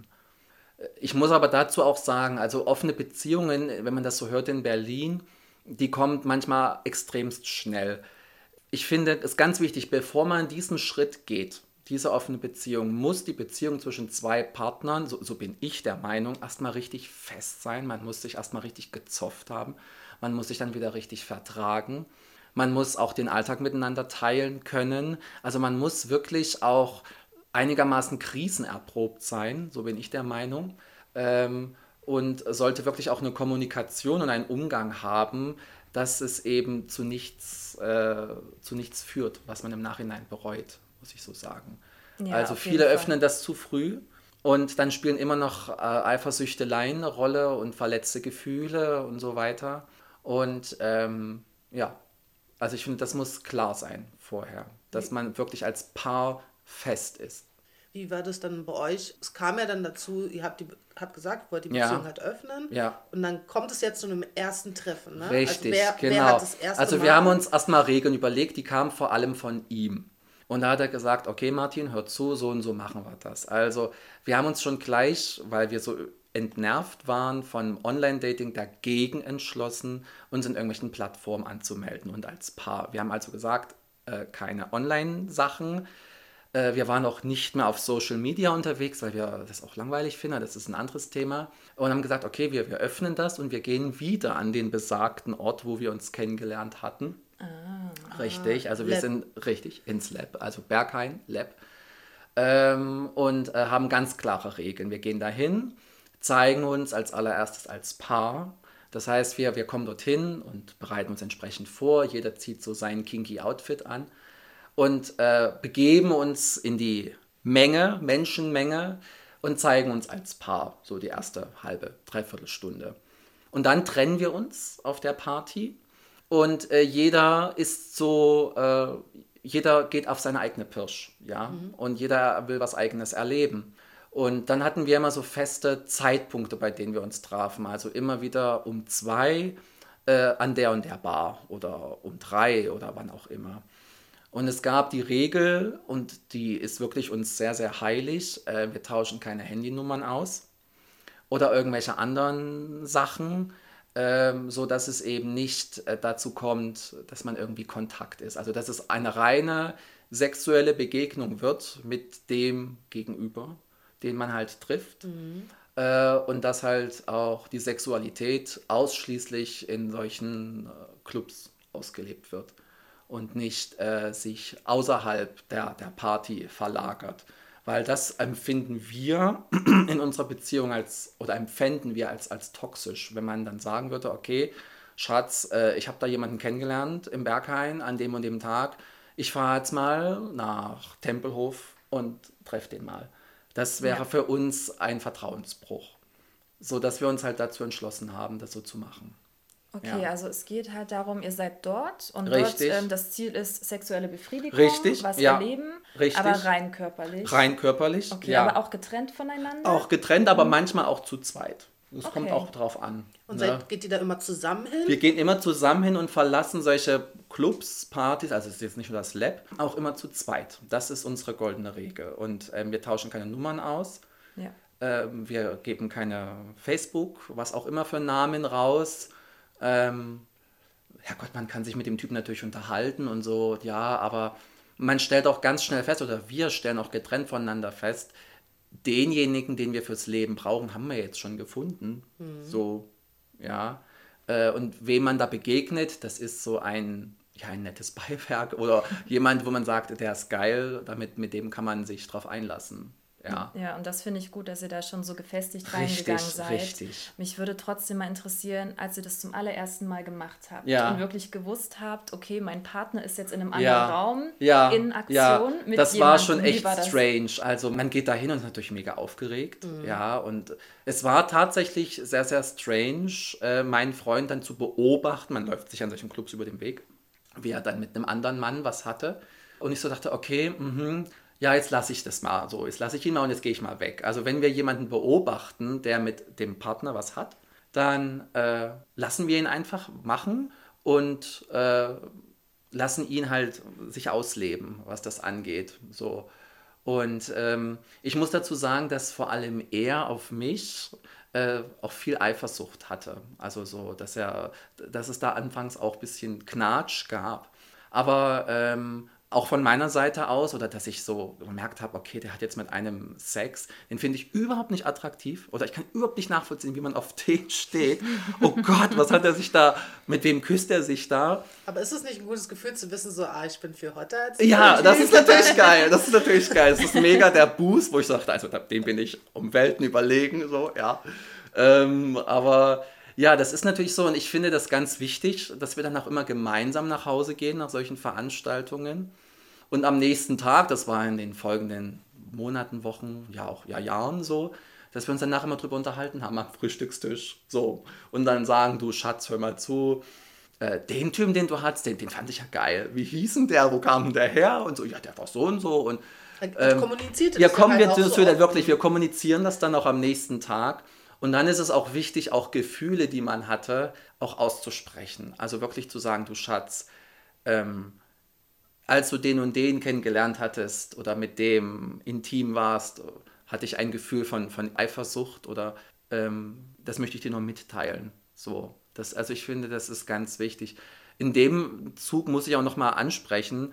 Ich muss aber dazu auch sagen, also offene Beziehungen, wenn man das so hört in Berlin, die kommt manchmal extremst schnell. Ich finde es ist ganz wichtig, bevor man diesen Schritt geht, diese offene Beziehung, muss die Beziehung zwischen zwei Partnern, so, so bin ich der Meinung, erstmal richtig fest sein. Man muss sich erstmal richtig gezofft haben. Man muss sich dann wieder richtig vertragen. Man muss auch den Alltag miteinander teilen können. Also man muss wirklich auch einigermaßen krisenerprobt sein, so bin ich der Meinung. Ähm, und sollte wirklich auch eine Kommunikation und einen Umgang haben, dass es eben zu nichts, äh, zu nichts führt, was man im Nachhinein bereut, muss ich so sagen. Ja, also auf jeden viele Fall. öffnen das zu früh und dann spielen immer noch äh, Eifersüchteleien eine Rolle und verletzte Gefühle und so weiter. Und ähm, ja, also ich finde, das muss klar sein vorher, dass man wirklich als Paar fest ist. Wie war das dann bei euch? Es kam ja dann dazu, ihr habt, die, habt gesagt, wollt die Ja. Beziehung halt öffnen. Ja. Und dann kommt es jetzt zu einem ersten Treffen. Ne? Richtig, also wer, genau. Wer hat das erste also Mal wir haben uns erstmal Regeln überlegt, die kamen vor allem von ihm. Und da hat er gesagt, okay Martin, hör zu, so und so machen wir das. Also wir haben uns schon gleich, weil wir so entnervt waren von Online-Dating, dagegen entschlossen, uns in irgendwelchen Plattformen anzumelden und als Paar. Wir haben also gesagt, äh, keine Online-Sachen. Äh, wir waren auch nicht mehr auf Social Media unterwegs, weil wir das auch langweilig finden, das ist ein anderes Thema. Und haben gesagt, okay, wir, wir öffnen das und wir gehen wieder an den besagten Ort, wo wir uns kennengelernt hatten. Richtig, also wir Lab. sind richtig ins Lab, also Berghain, Lab. Ähm, und äh, haben ganz klare Regeln. Wir gehen dahin, zeigen uns als allererstes als Paar. Das heißt, wir, wir kommen dorthin und bereiten uns entsprechend vor. Jeder zieht so sein kinky Outfit an und äh, begeben uns in die Menge, Menschenmenge und zeigen uns als Paar, so die erste halbe, dreiviertel Stunde. Und dann trennen wir uns auf der Party und äh, jeder ist so, äh, jeder geht auf seine eigene Pirsch, ja, mhm. und jeder will was Eigenes erleben. Und dann hatten wir immer so feste Zeitpunkte, bei denen wir uns trafen, also immer wieder um zwei äh, an der und der Bar oder um drei oder wann auch immer. Und es gab die Regel, und die ist wirklich uns sehr, sehr heilig, äh, wir tauschen keine Handynummern aus oder irgendwelche anderen Sachen, ähm, so dass es eben nicht äh, dazu kommt, dass man irgendwie Kontakt ist. Also dass es eine reine sexuelle Begegnung wird mit dem Gegenüber, den man halt trifft. Mhm. Äh, und dass halt auch die Sexualität ausschließlich in solchen äh, Clubs ausgelebt wird und nicht äh, sich außerhalb der, der Party verlagert. Weil das empfinden wir in unserer Beziehung als, oder empfänden wir als, als toxisch, wenn man dann sagen würde, okay, Schatz, äh, ich habe da jemanden kennengelernt im Berghain an dem und dem Tag, ich fahre jetzt mal nach Tempelhof und treffe den mal. Das wäre ja. für uns ein Vertrauensbruch, sodass wir uns halt dazu entschlossen haben, das so zu machen. Okay, ja. also es geht halt darum, ihr seid dort und Richtig. dort ähm, das Ziel ist sexuelle Befriedigung, Richtig. was ja. erleben, Richtig. aber rein körperlich. Rein körperlich, Okay, ja. aber auch getrennt voneinander? Auch getrennt, aber mhm. manchmal auch zu zweit. Es okay. kommt auch drauf an. Und seid, ne? geht ihr da immer zusammen hin? Wir gehen immer zusammen hin und verlassen solche Clubs, Partys, also es ist jetzt nicht nur das Lab, auch immer zu zweit. Das ist unsere goldene Regel. Und ähm, wir tauschen keine Nummern aus. Ja. Ähm, wir geben keine Facebook, was auch immer für Namen raus. Ähm, Herrgott, man kann sich mit dem Typen natürlich unterhalten und so, ja, aber man stellt auch ganz schnell fest, oder wir stellen auch getrennt voneinander fest, denjenigen, den wir fürs Leben brauchen, haben wir jetzt schon gefunden. Mhm. So, ja. Äh, und wem man da begegnet, das ist so ein, ja, ein nettes Beiwerk oder jemand, wo man sagt, der ist geil, damit, mit dem kann man sich drauf einlassen. Ja. ja, und das finde ich gut, dass ihr da schon so gefestigt richtig, reingegangen seid. Richtig. Mich würde trotzdem mal interessieren, als ihr das zum allerersten Mal gemacht habt ja. und wirklich gewusst habt, okay, mein Partner ist jetzt in einem anderen ja. Raum, ja. in Aktion ja. mit das jemandem. war schon echt war strange. Also man geht da hin und ist natürlich mega aufgeregt. Mhm. Ja, und es war tatsächlich sehr, sehr strange, äh, meinen Freund dann zu beobachten. Man läuft sich an solchen Clubs über den Weg, wie er dann mit einem anderen Mann was hatte. Und ich so dachte, okay, mhm, ja, jetzt lasse ich das mal so, jetzt lasse ich ihn mal und jetzt gehe ich mal weg. Also wenn wir jemanden beobachten, der mit dem Partner was hat, dann äh, lassen wir ihn einfach machen und äh, lassen ihn halt sich ausleben, was das angeht. So. Und ähm, ich muss dazu sagen, dass vor allem er auf mich äh, auch viel Eifersucht hatte. Also so, dass er, dass es da anfangs auch ein bisschen Knatsch gab. Aber ähm, auch von meiner Seite aus, oder dass ich so gemerkt habe, okay, der hat jetzt mit einem Sex, den finde ich überhaupt nicht attraktiv oder ich kann überhaupt nicht nachvollziehen, wie man auf den steht. Oh Gott, was hat er sich da, mit wem küsst er sich da? Aber ist es nicht ein gutes Gefühl zu wissen, so, ah, ich bin viel hotter als Ja, das ist natürlich geil, das ist natürlich geil. Das ist mega der Boost, wo ich sagte, also dem bin ich um Welten überlegen, so, ja. Ähm, aber ja, das ist natürlich so und ich finde das ganz wichtig, dass wir dann auch immer gemeinsam nach Hause gehen nach solchen Veranstaltungen. Und am nächsten Tag, das war in den folgenden Monaten, Wochen, ja auch ja, Jahren so, dass wir uns danach immer drüber unterhalten haben am Frühstückstisch. So. Und dann sagen, du Schatz, hör mal zu, äh, den Typen, den du hattest, den, den fand ich ja geil. Wie hieß denn der? Wo kam denn der her? Und so, ja, der war so und so. Und ähm, kommuniziert ja, kommen wir halt zu, so wirklich, wir kommunizieren das dann auch am nächsten Tag. Und dann ist es auch wichtig, auch Gefühle, die man hatte, auch auszusprechen. Also wirklich zu sagen, du Schatz, ähm, als du den und den kennengelernt hattest oder mit dem intim warst, hatte ich ein Gefühl von, von Eifersucht oder ähm, das möchte ich dir noch mitteilen. So, das, also ich finde, das ist ganz wichtig. In dem Zug muss ich auch nochmal ansprechen,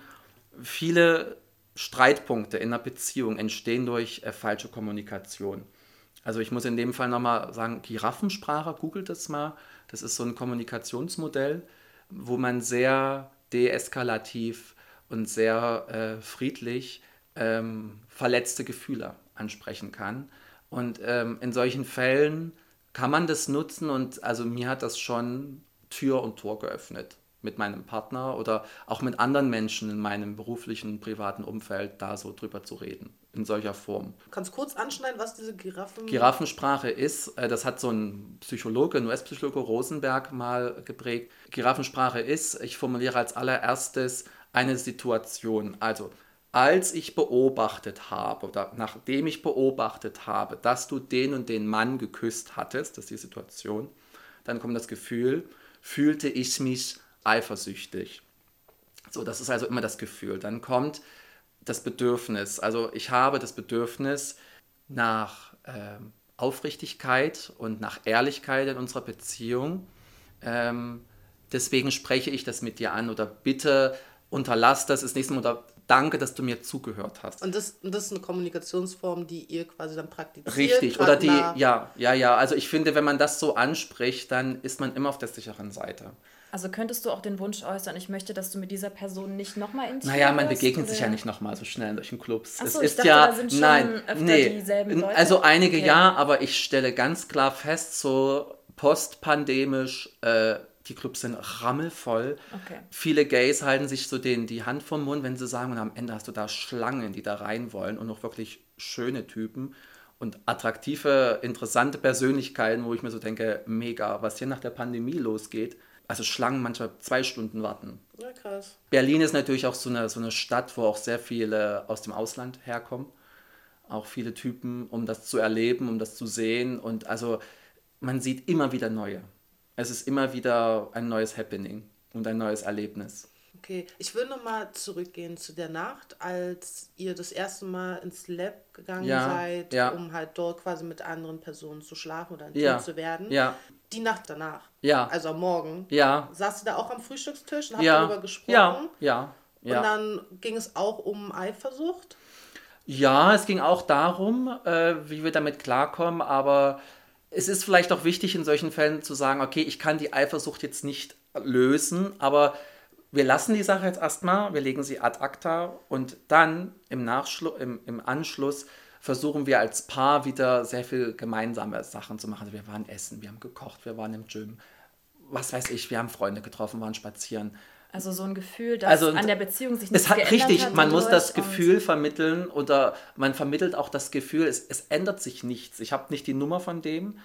viele Streitpunkte in einer Beziehung entstehen durch äh, falsche Kommunikation. Also ich muss in dem Fall nochmal sagen, Giraffensprache, googelt das mal. Das ist so ein Kommunikationsmodell, wo man sehr deeskalativ und sehr äh, friedlich ähm, verletzte Gefühle ansprechen kann. Und ähm, in solchen Fällen kann man das nutzen und also mir hat das schon Tür und Tor geöffnet mit meinem Partner oder auch mit anderen Menschen in meinem beruflichen, privaten Umfeld da so drüber zu reden, in solcher Form. Kannst du kurz anschneiden, was diese Giraffen... Giraffensprache ist, äh, das hat so ein Psychologe, ein U S-Psychologe Rosenberg mal geprägt. Giraffensprache ist, ich formuliere als allererstes eine Situation, also als ich beobachtet habe oder nachdem ich beobachtet habe, dass du den und den Mann geküsst hattest, das ist die Situation, dann kommt das Gefühl, fühlte ich mich eifersüchtig. So, das ist also immer das Gefühl. Dann kommt das Bedürfnis. Also ich habe das Bedürfnis nach äh, Aufrichtigkeit und nach Ehrlichkeit in unserer Beziehung. Ähm, deswegen spreche ich das mit dir an oder bitte unterlass das, das nächste Mal oder danke, dass du mir zugehört hast. Und das, und das ist eine Kommunikationsform, die ihr quasi dann praktiziert? Richtig, oder die, nach- ja, ja, ja, also ich finde, wenn man das so anspricht, dann ist man immer auf der sicheren Seite. Also könntest du auch den Wunsch äußern, ich möchte, dass du mit dieser Person nicht nochmal intim Naja, man wirst, begegnet oder? sich ja nicht nochmal so schnell in solchen Clubs. Ach so, es ich ist dachte, ja, da sind schon nein, öfter nee, dieselben Leute. also einige Okay. ja, aber ich stelle ganz klar fest, so postpandemisch, äh, die Clubs sind rammelvoll. Okay. Viele Gays halten sich so den, die Hand vom Mund, wenn sie sagen, und am Ende hast du da Schlangen, die da rein wollen und auch wirklich schöne Typen und attraktive, interessante Persönlichkeiten, wo ich mir so denke, mega, was hier nach der Pandemie losgeht. Also Schlangen manchmal zwei Stunden warten. Ja, krass. Berlin ist natürlich auch so eine, so eine Stadt, wo auch sehr viele aus dem Ausland herkommen. Auch viele Typen, um das zu erleben, um das zu sehen. Und also man sieht immer wieder neue. Es ist immer wieder ein neues Happening und ein neues Erlebnis. Okay, ich will nochmal zurückgehen zu der Nacht, als ihr das erste Mal ins Lab gegangen Ja, seid, ja. um halt dort quasi mit anderen Personen zu schlafen oder intim Ja, zu werden. ja, Die Nacht danach, ja, also am Morgen, ja, saßt ihr da auch am Frühstückstisch und habt ja, darüber gesprochen? ja, ja, ja. Und dann ging es auch um Eifersucht? Ja, es ging auch darum, äh, wie wir damit klarkommen, aber es ist vielleicht auch wichtig in solchen Fällen zu sagen, okay, ich kann die Eifersucht jetzt nicht lösen, aber wir lassen die Sache jetzt erstmal, wir legen sie ad acta und dann im, Nachschlu- im, im Anschluss versuchen wir als Paar wieder sehr viel gemeinsame Sachen zu machen. Also wir waren essen, wir haben gekocht, wir waren im Gym, was weiß ich, wir haben Freunde getroffen, waren spazieren. Also so ein Gefühl, dass Also, an der Beziehung sich Es nichts hat geändert richtig, hat man muss dadurch das und- Gefühl vermitteln oder man vermittelt auch das Gefühl, es, es ändert sich nichts. Ich habe nicht die Nummer von dem,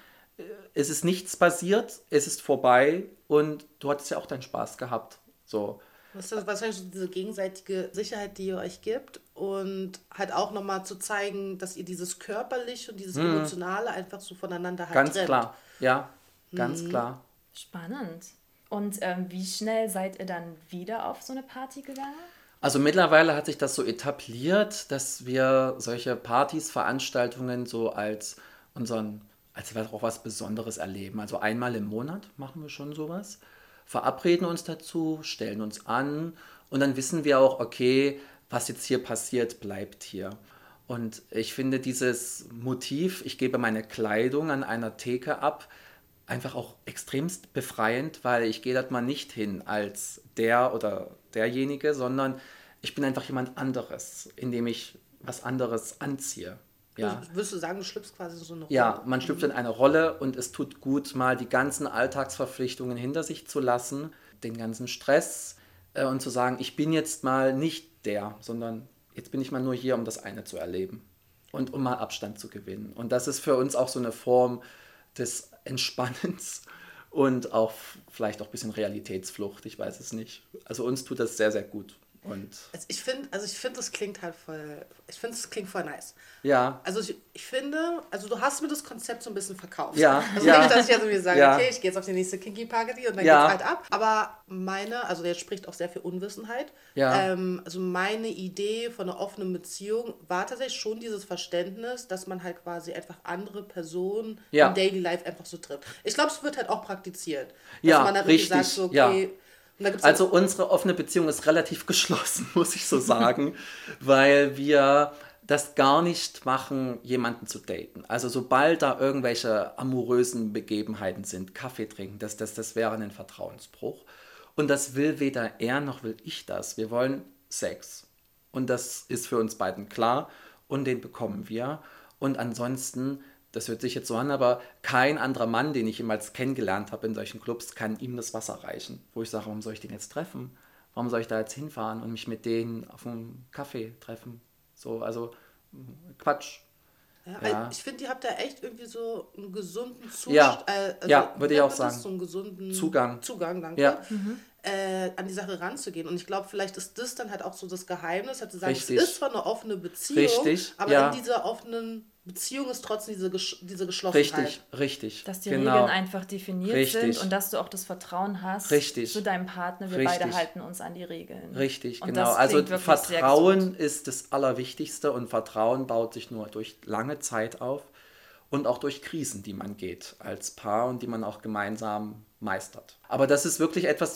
es ist nichts passiert, es ist vorbei und du hattest ja auch deinen Spaß gehabt. So. Was ist das wahrscheinlich so diese gegenseitige Sicherheit, die ihr euch gibt und halt auch nochmal zu zeigen, dass ihr dieses Körperliche und dieses Emotionale einfach so voneinander halt Ganz trennt. klar, ja, ganz klar. Spannend. Und ähm, wie schnell seid ihr dann wieder auf so eine Party gegangen? Also mittlerweile hat sich das so etabliert, dass wir solche Partys, Veranstaltungen so als unseren, als auch was Besonderes erleben. Also einmal im Monat machen wir schon sowas, verabreden uns dazu, stellen uns an und dann wissen wir auch, okay, was jetzt hier passiert, bleibt hier. Und ich finde dieses Motiv, ich gebe meine Kleidung an einer Theke ab, einfach auch extremst befreiend, weil ich gehe dort mal nicht hin als der oder derjenige, sondern ich bin einfach jemand anderes, indem ich was anderes anziehe. Ja, Also, würdest du sagen, du schlüpfst quasi so eine Rolle? ja, man schlüpft in eine Rolle und es tut gut, mal die ganzen Alltagsverpflichtungen hinter sich zu lassen, den ganzen Stress äh, und zu sagen, ich bin jetzt mal nicht der, sondern jetzt bin ich mal nur hier, um das eine zu erleben und um mal Abstand zu gewinnen. Und das ist für uns auch so eine Form des Entspannens und auch vielleicht auch ein bisschen Realitätsflucht, ich weiß es nicht. Also uns tut das sehr, sehr gut. Und Also ich finde, also ich finde, das klingt halt voll, ich finde, es klingt voll nice. ja, Also ich, ich finde, also du hast mir das Konzept so ein bisschen verkauft. Ja, Also ja. nicht, dass ich jetzt irgendwie sage, Ja. okay, ich gehe jetzt auf die nächste Kinky Party und dann Ja. geht's halt ab. Aber meine, also der spricht auch sehr viel Unwissenheit. Ja. Ähm, also meine Idee von einer offenen Beziehung war tatsächlich schon dieses Verständnis, dass man halt quasi einfach andere Personen Ja. im Daily Life einfach so trifft. Ich glaube, es wird halt auch praktiziert. Dass Ja, man dann irgendwie richtig, sagt, so, okay, ja. und da gibt's Also unsere offene Beziehung ist relativ geschlossen, muss ich so sagen, weil wir das gar nicht machen, jemanden zu daten. Also sobald da irgendwelche amorösen Begebenheiten sind, Kaffee trinken, das, das, das wäre ein Vertrauensbruch. Und das will weder er noch will ich das. Wir wollen Sex. Und das ist für uns beiden klar und den bekommen wir. Und ansonsten, das hört sich jetzt so an, aber kein anderer Mann, den ich jemals kennengelernt habe in solchen Clubs, kann ihm das Wasser reichen. Wo ich sage, warum soll ich den jetzt treffen? Warum soll ich da jetzt hinfahren und mich mit denen auf einen Kaffee treffen? So, also Quatsch. Ja, Ja. Ich finde, ihr habt da echt irgendwie so einen gesunden Zustand. Ja. Äh, also, Ja, würde wie ich nennt auch man das? sagen. So einen gesunden Zugang. Zugang, danke. Ja. Äh, an die Sache ranzugehen. Und ich glaube, vielleicht ist das dann halt auch so das Geheimnis, halt zu sagen, Richtig. es ist zwar eine offene Beziehung, Richtig, aber ja. in dieser offenen Beziehung ist trotzdem diese, Gesch- diese Geschlossenheit. Richtig, richtig. Dass die genau. Regeln einfach definiert Richtig. sind und dass du auch das Vertrauen hast Richtig. zu deinem Partner. Wir Richtig. beide halten uns an die Regeln. Richtig, Und genau. das Also klingt wirklich sehr Vertrauen gesund. ist das Allerwichtigste und Vertrauen baut sich nur durch lange Zeit auf und auch durch Krisen, die man geht als Paar und die man auch gemeinsam meistert. Aber das ist wirklich etwas, das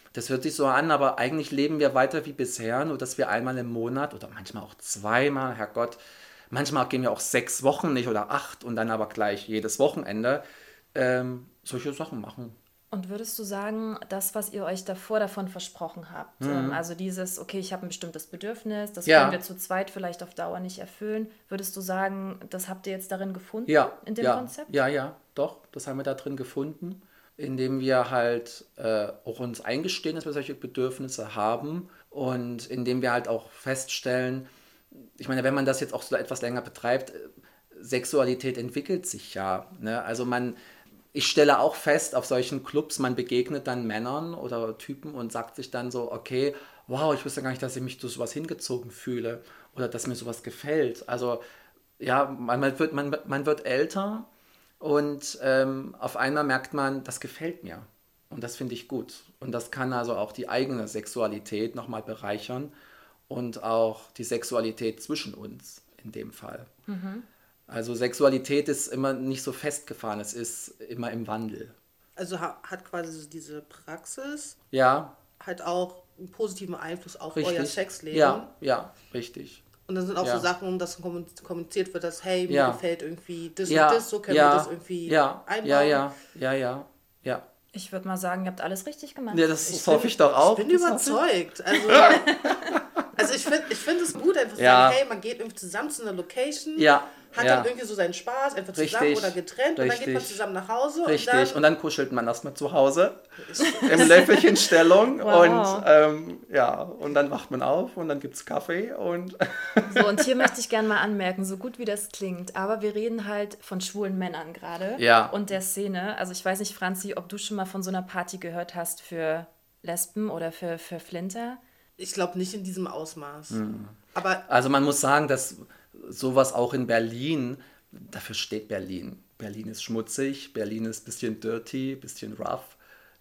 Das hört sich so an, aber eigentlich leben wir weiter wie bisher, nur dass wir einmal im Monat oder manchmal auch zweimal, Herrgott, manchmal gehen wir auch sechs Wochen nicht oder acht und dann aber gleich jedes Wochenende ähm, solche Sachen machen. Und würdest du sagen, das, was ihr euch davor davon versprochen habt, Mhm. ähm, also dieses, okay, ich habe ein bestimmtes Bedürfnis, das Ja. können wir zu zweit vielleicht auf Dauer nicht erfüllen, würdest du sagen, das habt ihr jetzt darin gefunden, Ja, in dem ja, Konzept? ja, ja, doch, das haben wir da drin gefunden, indem wir halt äh, auch uns eingestehen, dass wir solche Bedürfnisse haben und indem wir halt auch feststellen, ich meine, wenn man das jetzt auch so etwas länger betreibt, äh, Sexualität entwickelt sich ja, ne? Also man, ich stelle auch fest, auf solchen Clubs, man begegnet dann Männern oder Typen und sagt sich dann so, okay, wow, ich wusste gar nicht, dass ich mich zu sowas hingezogen fühle oder dass mir sowas gefällt. Also ja, man, man, wird, man, man wird älter und ähm, auf einmal merkt man, das gefällt mir und das finde ich gut. Und das kann also auch die eigene Sexualität nochmal bereichern und auch die Sexualität zwischen uns in dem Fall. Also Sexualität ist immer nicht so festgefahren, es ist immer im Wandel. Also ha- hat quasi so diese Praxis Ja, halt auch einen positiven Einfluss auf richtig. euer Sexleben. Ja, ja, richtig. Und dann sind auch Ja. so Sachen, dass kommun- kommuniziert wird, dass, hey, mir Ja. gefällt irgendwie das Ja, und das, so können ja, wir das irgendwie ja, einbauen. ja, ja, ja, ja, ja. Ich würde mal sagen, ihr habt alles richtig gemacht. Ja, das, das hoffe ich doch auch. Ich bin Das hoffe überzeugt. Also, also ich finde ich find es gut, einfach zu Ja. sagen, hey, man geht irgendwie zusammen zu einer Location, Ja, hat ja. dann irgendwie so seinen Spaß, einfach zusammen Richtig, oder getrennt und dann geht man richtig. zusammen nach Hause Richtig, und dann, und dann kuschelt man erstmal zu Hause im Löffelchenstellung Wow. und ähm, ja, und dann wacht man auf und dann gibt es Kaffee und So, und hier möchte ich gerne mal anmerken, so gut wie das klingt, aber wir reden halt von schwulen Männern gerade Ja. und der Szene. Also ich weiß nicht, Franzi, ob du schon mal von so einer Party gehört hast für Lesben oder für, für Flinter. ich glaube nicht in diesem Ausmaß. Hm. Aber also man muss sagen, dass sowas auch in Berlin, dafür steht Berlin. Berlin ist schmutzig, Berlin ist ein bisschen dirty, ein bisschen rough.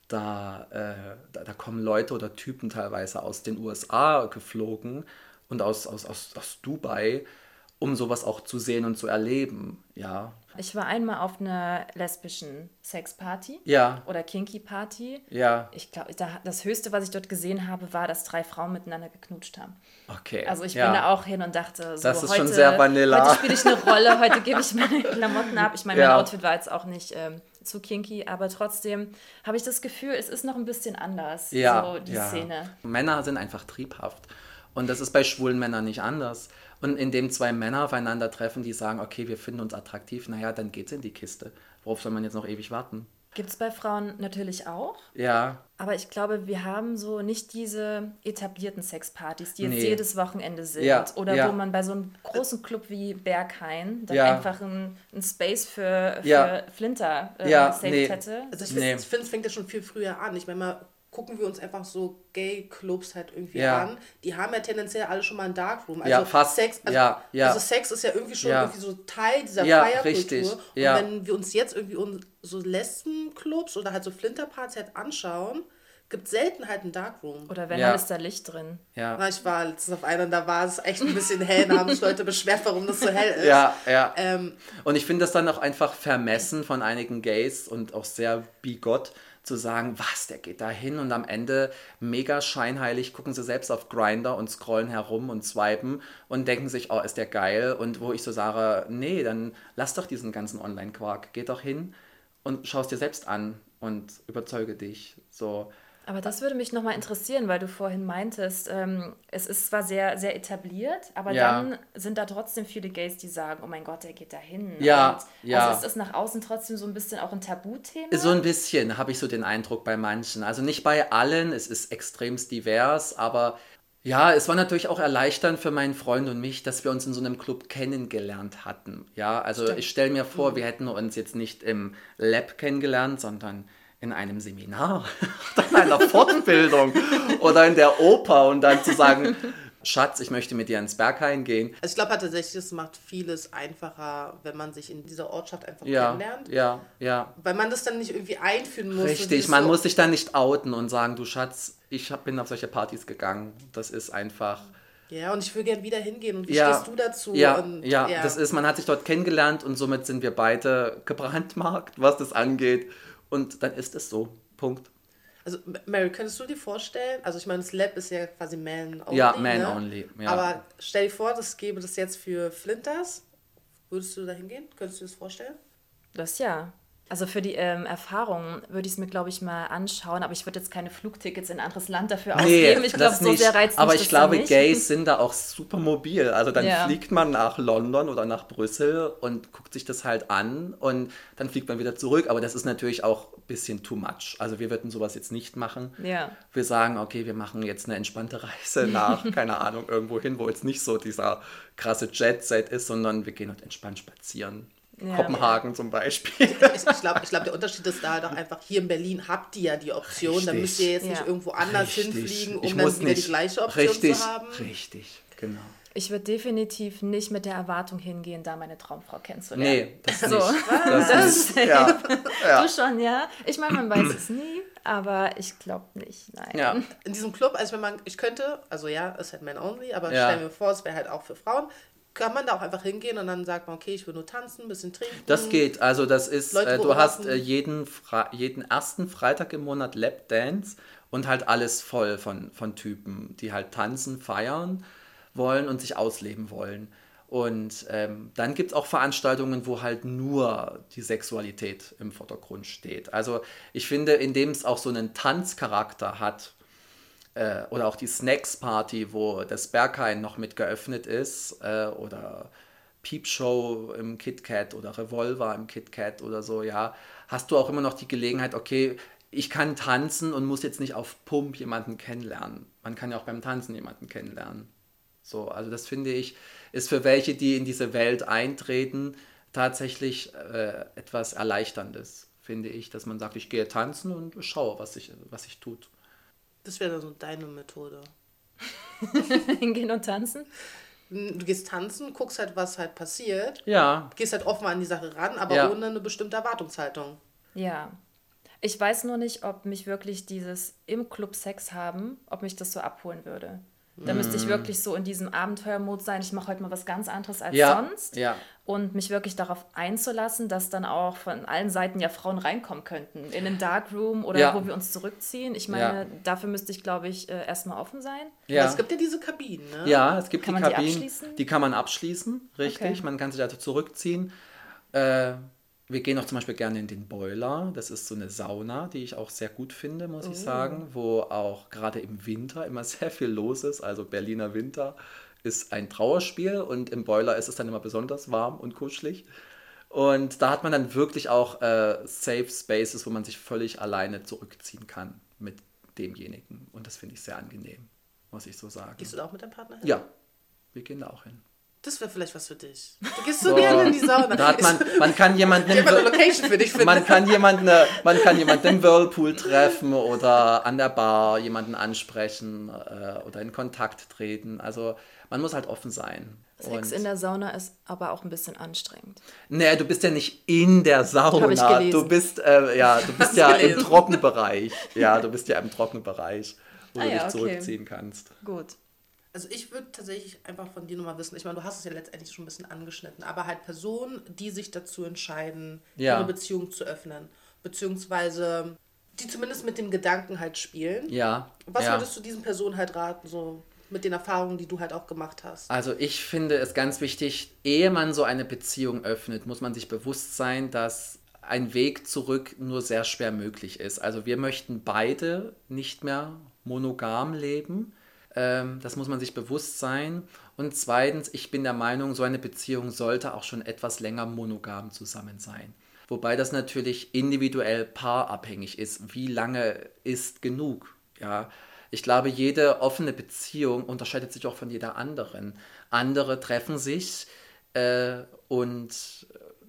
Da, äh, da, da kommen Leute oder Typen teilweise aus den U S A geflogen und aus, aus, aus, aus Dubai, um sowas auch zu sehen und zu erleben. Ja, Ich war einmal auf einer lesbischen Sexparty ja, oder Kinky-Party. ja, Ich glaube, da, das Höchste, was ich dort gesehen habe, war, dass drei Frauen miteinander geknutscht haben. okay. Also ich ja. bin da auch hin und dachte, so, Das ist heute, schon sehr Vanilla. heute spiele ich eine Rolle, heute gebe ich meine Klamotten ab. Ich meine, mein Ja. Outfit war jetzt auch nicht ähm, zu kinky, aber trotzdem habe ich das Gefühl, es ist noch ein bisschen anders, Ja, so die ja. Szene. Männer sind einfach triebhaft. Und das ist bei schwulen Männern nicht anders. Und indem zwei Männer aufeinandertreffen, die sagen, okay, wir finden uns attraktiv, naja, dann geht's in die Kiste. Worauf soll man jetzt noch ewig warten? Gibt es bei Frauen natürlich auch, Ja, aber ich glaube, wir haben so nicht diese etablierten Sexpartys, die jetzt Nee. jedes Wochenende sind. Ja, Oder ja. wo man bei so einem großen Club wie Berghain dann Ja. einfach ein, ein Space für, für Ja. Flinter äh, Ja, saved nee. hätte. also ich Nee. finde, find, es fängt ja schon viel früher an. Ich meine mal, gucken wir uns einfach so Gay-Clubs halt irgendwie Ja. an. Die haben ja tendenziell alle schon mal ein Darkroom. Also Ja, fast. Sex, also, Ja, ja. also Sex ist ja irgendwie schon Ja. irgendwie so Teil dieser Ja, Feierkultur. richtig. Und Ja. wenn wir uns jetzt irgendwie un- so Lesbenclubs oder halt so Flinterpartys halt anschauen, gibt es selten halt ein Darkroom. Oder wenn, Ja. dann ist da Licht drin. ja. Na, ich war letztens auf einer, da war es echt ein bisschen hell, da haben sich Leute beschwert, warum das so hell ist. Ja, ja. Ähm, Und ich finde das dann auch einfach vermessen von einigen Gays und auch sehr bigot zu sagen, was, der geht da hin und am Ende mega scheinheilig gucken sie selbst auf Grindr und scrollen herum und swipen und denken sich, oh, ist der geil. Und wo ich so sage, nee, dann lass doch diesen ganzen Online-Quark, geh doch hin und schau es dir selbst an und überzeuge dich. So. Aber das würde mich nochmal interessieren, weil du vorhin meintest, ähm, es ist zwar sehr, sehr etabliert, aber Ja. dann sind da trotzdem viele Gays, die sagen, oh mein Gott, der geht da hin. Ja, Und ja. Also ist das nach außen trotzdem so ein bisschen auch ein Tabuthema? So ein bisschen habe ich so den Eindruck bei manchen. Also nicht bei allen, es ist extremst divers, aber ja, es war natürlich auch erleichternd für meinen Freund und mich, dass wir uns in so einem Club kennengelernt hatten. Ja, also Stimmt. ich stelle mir vor, wir hätten uns jetzt nicht im Lab kennengelernt, sondern in einem Seminar oder in einer Fortbildung oder in der Oper und dann zu sagen, Schatz, ich möchte mit dir ins Berghain gehen. Also ich glaube halt tatsächlich, es macht vieles einfacher, wenn man sich in dieser Ortschaft einfach Ja, kennenlernt. ja, ja. Weil man das dann nicht irgendwie einführen muss. Richtig, Und dieses man so, muss sich dann nicht outen und sagen, du Schatz, ich hab- bin auf solche Partys gegangen. Das ist einfach... Ja, und ich will gern wieder hingehen. Und wie Ja, stehst du dazu? ja, und, ja, das ist, man hat sich dort kennengelernt und somit sind wir beide gebrandmarkt, was das angeht. Und dann ist es so. Punkt. Also Mary, könntest du dir vorstellen, also ich meine, das Lab ist ja quasi man only, Ja, man ne? only. Ja. Aber stell dir vor, das gäbe das jetzt für Flinters. Würdest du da hingehen? Könntest du dir das vorstellen? Das ja. Also für die ähm, Erfahrung würde ich es mir, glaube ich, mal anschauen, aber ich würde jetzt keine Flugtickets in ein anderes Land dafür Nee, ausgeben. Ich glaube, das so nicht. sehr reizt mich Aber das ich glaube, dann nicht. Gays sind da auch super mobil. Also dann Ja. fliegt man nach London oder nach Brüssel und guckt sich das halt an und dann fliegt man wieder zurück. Aber das ist natürlich auch ein bisschen too much. Also wir würden sowas jetzt nicht machen. Ja. Wir sagen, okay, wir machen jetzt eine entspannte Reise nach, keine Ahnung, irgendwo hin, wo jetzt nicht so dieser krasse Jet-Set ist, sondern wir gehen halt entspannt spazieren. Ja. Kopenhagen zum Beispiel. Ich, ich glaube, ich glaub, der Unterschied ist da halt auch einfach, hier in Berlin habt ihr ja die Option, dann Richtig. müsst ihr jetzt nicht Ja. irgendwo anders Richtig. hinfliegen, um Ich dann muss wieder nicht. die gleiche Option Richtig, zu haben. richtig, genau. Ich würde definitiv nicht mit der Erwartung hingehen, da meine Traumfrau kennenzulernen. Nee, das So. nicht. Das nicht. Ja. Ja. Du schon, ja. Ich meine, man weiß es nie, aber ich glaube nicht, nein. Ja. In diesem Club, also wenn man, ich könnte, also ja, es ist halt man only, aber Ja. stellen wir vor, es wäre halt auch für Frauen, kann man da auch einfach hingehen und dann sagt man, okay, ich will nur tanzen, ein bisschen trinken. Das geht. Also das ist, Leute äh, du beobachten. hast äh, jeden, Fra- jeden ersten Freitag im Monat Lapdance und halt alles voll von, von Typen, die halt tanzen, feiern wollen und sich ausleben wollen. Und ähm, dann gibt es auch Veranstaltungen, wo halt nur die Sexualität im Vordergrund steht. Also ich finde, indem es auch so einen Tanzcharakter hat, äh, oder auch die Snacks-Party, wo das Berghain noch mit geöffnet ist, äh, oder Peepshow im KitKat oder Revolver im KitKat oder so, ja, hast du auch immer noch die Gelegenheit, okay, ich kann tanzen und muss jetzt nicht auf Pump jemanden kennenlernen. Man kann ja auch beim Tanzen jemanden kennenlernen. So, also das finde ich, ist für welche, die in diese Welt eintreten, tatsächlich äh, etwas Erleichterndes, finde ich, dass man sagt, ich gehe tanzen und schaue, was sich was sich tut. Das wäre dann so deine Methode. Hingehen und tanzen? Du gehst tanzen, guckst halt, was halt passiert, Ja, gehst halt offen an die Sache ran, aber Ja. ohne eine bestimmte Erwartungshaltung. Ja. Ich weiß nur nicht, ob mich wirklich dieses im Club Sex haben, ob mich das so abholen würde. Da müsste ich wirklich so in diesem Abenteuermodus sein. Ich mache heute mal was ganz anderes als ja, sonst. ja. Und mich wirklich darauf einzulassen, dass dann auch von allen Seiten ja Frauen reinkommen könnten. In den Darkroom oder Ja. wo wir uns zurückziehen. Ich meine, dafür müsste ich, glaube ich, äh, erstmal offen sein. Ja. Aber es gibt ja diese Kabinen, ne? Ja, es gibt Kann die man die Kabinen, abschließen? die kann man abschließen, richtig. Okay. Man kann sich also zurückziehen. Äh, wir gehen auch zum Beispiel gerne in den Boiler. Das ist so eine Sauna, die ich auch sehr gut finde, muss ich sagen, wo auch gerade im Winter immer sehr viel los ist. Also Berliner Winter ist ein Trauerspiel und im Boiler ist es dann immer besonders warm und kuschelig. Und da hat man dann wirklich auch äh, Safe Spaces, wo man sich völlig alleine zurückziehen kann mit demjenigen. Und das finde ich sehr angenehm, muss ich so sagen. Gehst du da auch mit deinem Partner hin? Ja, wir gehen da auch hin. Das wäre vielleicht was für dich. Du gehst so gerne in die Sauna. Da hat man, man kann jemanden Ich im, will eine Location für dich finden. man kann jemanden, äh, man kann jemanden im Whirlpool treffen oder an der Bar jemanden ansprechen äh, oder in Kontakt treten. Also man muss halt offen sein. Sex Und- in der Sauna ist aber auch ein bisschen anstrengend. Nee, du bist ja nicht in der Hab ich Sauna. gelesen. Du bist, äh, ja, du bist ja im gelesen. Trockenbereich. Ja, du bist ja im Trockenbereich, wo Ah du ja, dich okay. zurückziehen kannst. Gut. Also ich würde tatsächlich einfach von dir nochmal wissen, ich meine, du hast es ja letztendlich schon ein bisschen angeschnitten, aber halt Personen, die sich dazu entscheiden, Ja. ihre Beziehung zu öffnen, beziehungsweise die zumindest mit dem Gedanken halt spielen. Ja. Was ja. würdest du diesen Personen halt raten, so mit den Erfahrungen, die du halt auch gemacht hast? Also ich finde es ganz wichtig, ehe man so eine Beziehung öffnet, muss man sich bewusst sein, dass ein Weg zurück nur sehr schwer möglich ist. Also wir möchten beide nicht mehr monogam leben. Ähm, das muss man sich bewusst sein. Und zweitens, ich bin der Meinung, so eine Beziehung sollte auch schon etwas länger monogam zusammen sein. Wobei das natürlich individuell paarabhängig ist. Wie lange ist genug? Ja, ich glaube, jede offene Beziehung unterscheidet sich auch von jeder anderen. Andere treffen sich äh, und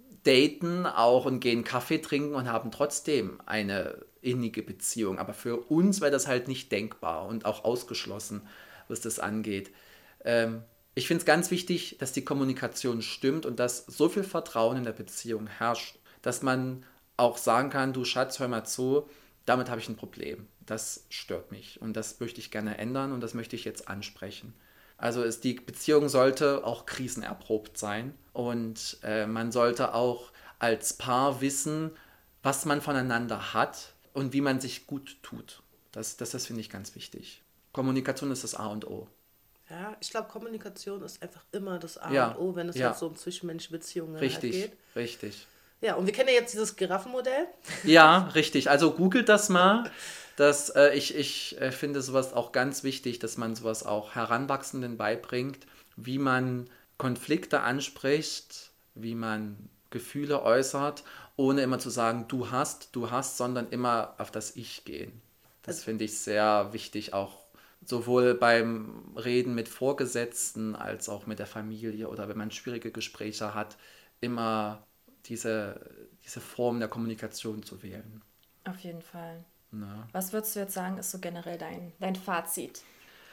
daten auch und gehen Kaffee trinken und haben trotzdem eine innige Beziehung. Aber für uns wäre das halt nicht denkbar und auch ausgeschlossen, was das angeht. Ähm, ich finde es ganz wichtig, dass die Kommunikation stimmt und dass so viel Vertrauen in der Beziehung herrscht, dass man auch sagen kann, du Schatz, hör mal zu, damit habe ich ein Problem. Das stört mich und das möchte ich gerne ändern und das möchte ich jetzt ansprechen. Also ist, die Beziehung sollte auch krisenerprobt sein und äh, man sollte auch als Paar wissen, was man voneinander hat und wie man sich gut tut. Das, das, das finde ich ganz wichtig. Kommunikation ist das A und O. Ja, ich glaube, Kommunikation ist einfach immer das A Ja, und O, wenn es ja. halt so um zwischenmenschliche Beziehungen Richtig, halt geht. richtig. Ja, und wir kennen ja jetzt dieses Giraffenmodell. Ja, richtig. Also googelt das mal. Das, äh, ich ich äh, finde sowas auch ganz wichtig, dass man sowas auch Heranwachsenden beibringt, wie man Konflikte anspricht, wie man Gefühle äußert, ohne immer zu sagen, du hast, du hast, sondern immer auf das Ich gehen. Das Also- finde ich sehr wichtig, auch sowohl beim Reden mit Vorgesetzten als auch mit der Familie oder wenn man schwierige Gespräche hat, immer diese, diese Form der Kommunikation zu wählen. Auf jeden Fall. Na. Was würdest du jetzt sagen, ist so generell dein, dein Fazit?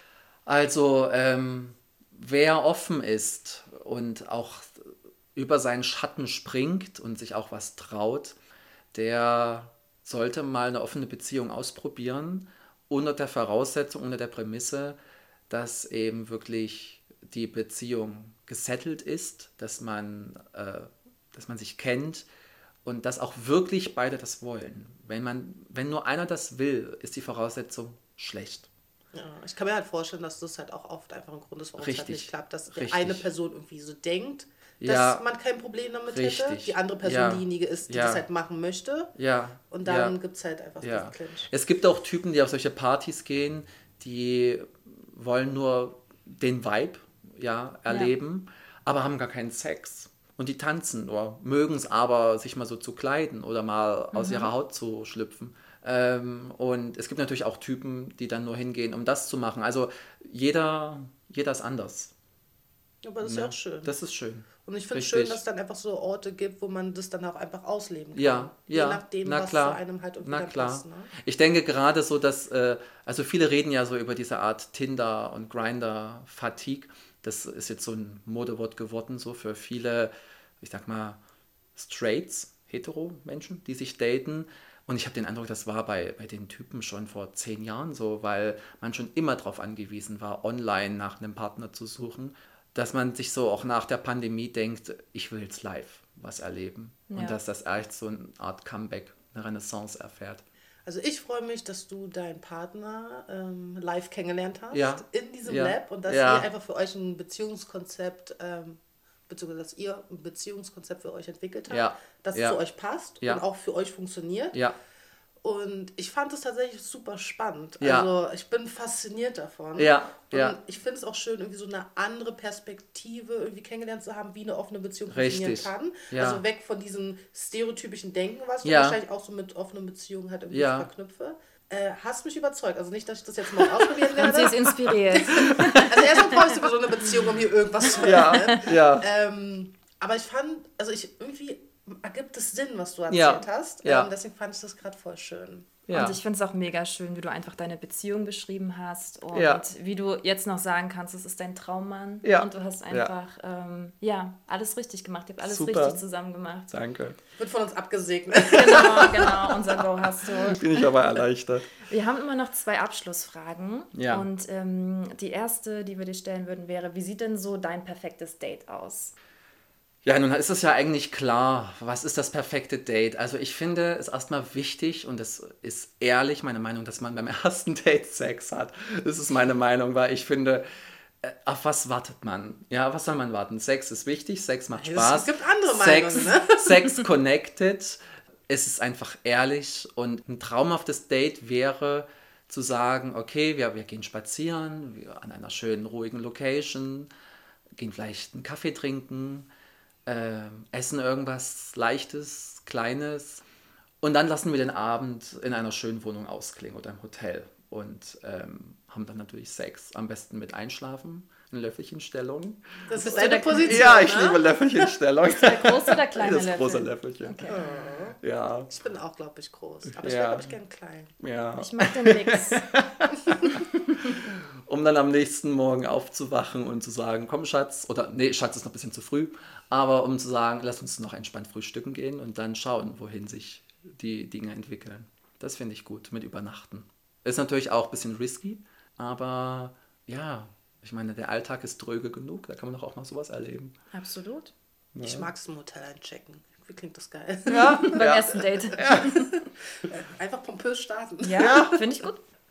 Also, ähm, wer offen ist und auch über seinen Schatten springt und sich auch was traut, der sollte mal eine offene Beziehung ausprobieren, unter der Voraussetzung, unter der Prämisse, dass eben wirklich die Beziehung gesettelt ist, dass man, äh, dass man sich kennt und dass auch wirklich beide das wollen. Wenn man, wenn nur einer das will, ist die Voraussetzung schlecht. Ja, ich kann mir halt vorstellen, dass das halt auch oft einfach ein Grund ist, warum es halt Richtig. nicht klappt, dass die Richtig. eine Person irgendwie so denkt, dass Ja. man kein Problem damit hätte, Richtig. die andere Person Ja. diejenige ist, die Ja. das halt machen möchte. Ja. Und dann ja. gibt es halt einfach Ja. diesen Clinch. Es gibt auch Typen, die auf solche Partys gehen, die wollen nur den Vibe ja, erleben, aber haben gar keinen Sex. Und die tanzen nur, mögen es aber, sich mal so zu kleiden oder mal aus ihrer Haut zu schlüpfen. Ähm, und es gibt natürlich auch Typen, die dann nur hingehen, um das zu machen. Also jeder, jeder ist anders. Aber das ist Ne? ja auch schön. Das ist schön. Und ich finde es Richtig. schön, dass es dann einfach so Orte gibt, wo man das dann auch einfach ausleben kann. Ja, ja. Je nachdem, na was klar. zu einem halt irgendwie Na dann klar. passt. Ne? Ich denke gerade so, dass, äh, also viele reden ja so über diese Art Tinder und Grindr-Fatigue. Das ist jetzt so ein Modewort geworden, so für viele, ich sag mal, Straights, Hetero-Menschen, die sich daten. Und ich habe den Eindruck, das war bei, bei den Typen schon vor zehn Jahren so, weil man schon immer darauf angewiesen war, online nach einem Partner zu suchen, dass man sich so auch nach der Pandemie denkt, ich will jetzt live was erleben. Ja. Und dass das echt so eine Art Comeback, eine Renaissance erfährt. Also ich freue mich, dass du deinen Partner ähm, live kennengelernt hast Ja. in diesem Ja. Lab und dass Ja. ihr einfach für euch ein Beziehungskonzept, ähm, beziehungsweise dass ihr ein Beziehungskonzept für euch entwickelt habt, Ja. das Ja. zu euch passt Ja. und auch für euch funktioniert. Ja, Und ich fand es tatsächlich super spannend. Ja. Also ich bin fasziniert davon. Ja, Und ja. ich finde es auch schön, irgendwie so eine andere Perspektive irgendwie kennengelernt zu haben, wie eine offene Beziehung Richtig. funktionieren kann. Ja. Also weg von diesem stereotypischen Denken, was du Ja. wahrscheinlich auch so mit offenen Beziehungen halt irgendwie Ja. verknüpfe. Äh, hast mich überzeugt. Also nicht, dass ich das jetzt mal ausprobieren Und sie ist werde. inspiriert. Also erstmal brauchst du so eine Beziehung, um hier irgendwas zu ja, verändern. ja. Ähm, aber ich fand, also ich irgendwie ergibt es Sinn, was du erzählt Ja. hast. Ja. Ähm, deswegen fand ich das gerade voll schön. Ja. Und ich finde es auch mega schön, wie du einfach deine Beziehung beschrieben hast und Ja. wie du jetzt noch sagen kannst, es ist dein Traummann. Ja. Und du hast einfach, ähm, ja, alles richtig gemacht. Ihr habt alles Super. richtig zusammen gemacht. Danke. Wird von uns abgesegnet. Genau, genau, unser Go hast du. Bin ich aber erleichtert. Wir haben immer noch zwei Abschlussfragen. Ja. Und ähm, die erste, die wir dir stellen würden, wäre, wie sieht denn so dein perfektes Date aus? Ja, nun ist es ja eigentlich klar, was ist das perfekte Date? Also ich finde es erstmal wichtig und es ist ehrlich meine Meinung, dass man beim ersten Date Sex hat. Das ist meine Meinung, weil ich finde, äh, auf was wartet man? Ja, was soll man warten? Sex ist wichtig, Sex macht Spaß. Es gibt andere Sex, Meinungen, ne? Sex connected. Es ist einfach ehrlich und ein traumhaftes Date wäre zu sagen, okay, wir, wir gehen spazieren, wir an einer schönen, ruhigen Location, gehen vielleicht einen Kaffee trinken, äh, essen irgendwas Leichtes, Kleines und dann lassen wir den Abend in einer schönen Wohnung ausklingen oder im Hotel und ähm, haben dann natürlich Sex, am besten mit Einschlafen, in Löffelchenstellung. Das Bist ist deine du der- Position. Ja, ich ne? liebe Löffelchenstellung. Der große oder kleine Das Löffel? große Löffelchen. Okay. Ja, Ich bin auch, glaube ich, groß. Aber ich Ja. wäre, glaube ich, gern klein. ja. Ich mag den Mix. Um dann am nächsten Morgen aufzuwachen und zu sagen, komm Schatz, oder nee, Schatz ist noch ein bisschen zu früh, aber um zu sagen, lass uns noch entspannt frühstücken gehen und dann schauen, wohin sich die Dinge entwickeln. Das finde ich gut, mit Übernachten. Ist natürlich auch ein bisschen risky, aber ja, ich meine, der Alltag ist dröge genug, da kann man doch auch noch sowas erleben. Absolut. Ich mag es im Hotel einchecken. Wie klingt das geil? Ja, Beim ersten Date. Ja, Einfach pompös starten. finde ich gut.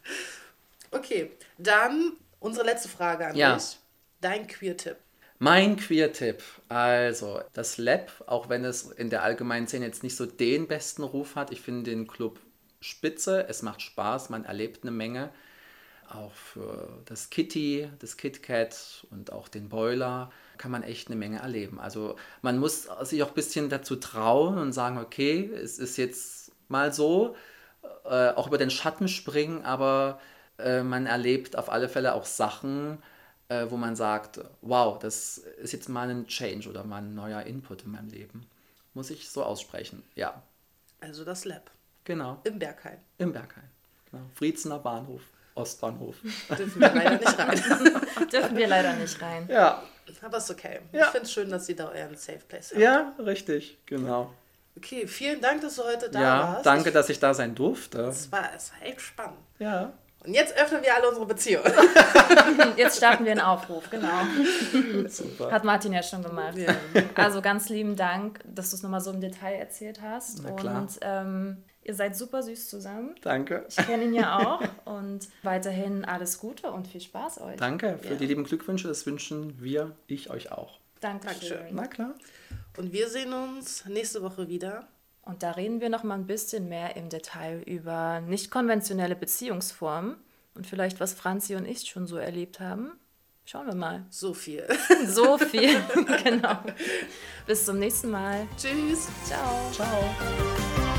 Okay, dann unsere letzte Frage an Ja. dich. Dein Queer-Tipp. Mein Queer-Tipp, also das Lab, auch wenn es in der allgemeinen Szene jetzt nicht so den besten Ruf hat, ich finde den Club spitze, es macht Spaß, man erlebt eine Menge. Auch für das Kitty, das KitKat und auch den Boiler kann man echt eine Menge erleben. Also man muss sich auch ein bisschen dazu trauen und sagen, okay, es ist jetzt mal so, äh, auch über den Schatten springen, aber äh, man erlebt auf alle Fälle auch Sachen, äh, wo man sagt, wow, das ist jetzt mal ein Change oder mal ein neuer Input in meinem Leben. Muss ich so aussprechen, ja. Also das Lab Genau, im Berghain. im Berghain. Genau. Friedzener Bahnhof, Ostbahnhof. Dürfen wir leider nicht rein. Dürfen wir leider nicht rein. Ja, Aber ist okay. Ja. Ich finde es schön, dass Sie da euren Safe Place haben. ja, richtig, genau. Okay, vielen Dank, dass du heute da Ja, warst. danke, dass ich da sein durfte. Es war, es war echt spannend. Ja. Und jetzt öffnen wir alle unsere Beziehung. Jetzt starten wir einen Aufruf, genau. Super. Hat Martin ja schon gemacht. Ja. Also ganz lieben Dank, dass du es nochmal so im Detail erzählt hast. Na klar. Und ähm, ihr seid super süß zusammen. Danke. Ich kenne ihn ja auch. Und weiterhin alles Gute und viel Spaß euch. Danke für Ja. die lieben Glückwünsche. Das wünschen wir, ich euch auch. Dankeschön. Dankeschön. Na klar. Und wir sehen uns nächste Woche wieder. Und da reden wir noch mal ein bisschen mehr im Detail über nicht konventionelle Beziehungsformen und vielleicht, was Franzi und ich schon so erlebt haben. Schauen wir mal. So viel. So viel. Genau. Bis zum nächsten Mal. Tschüss. Ciao. Ciao.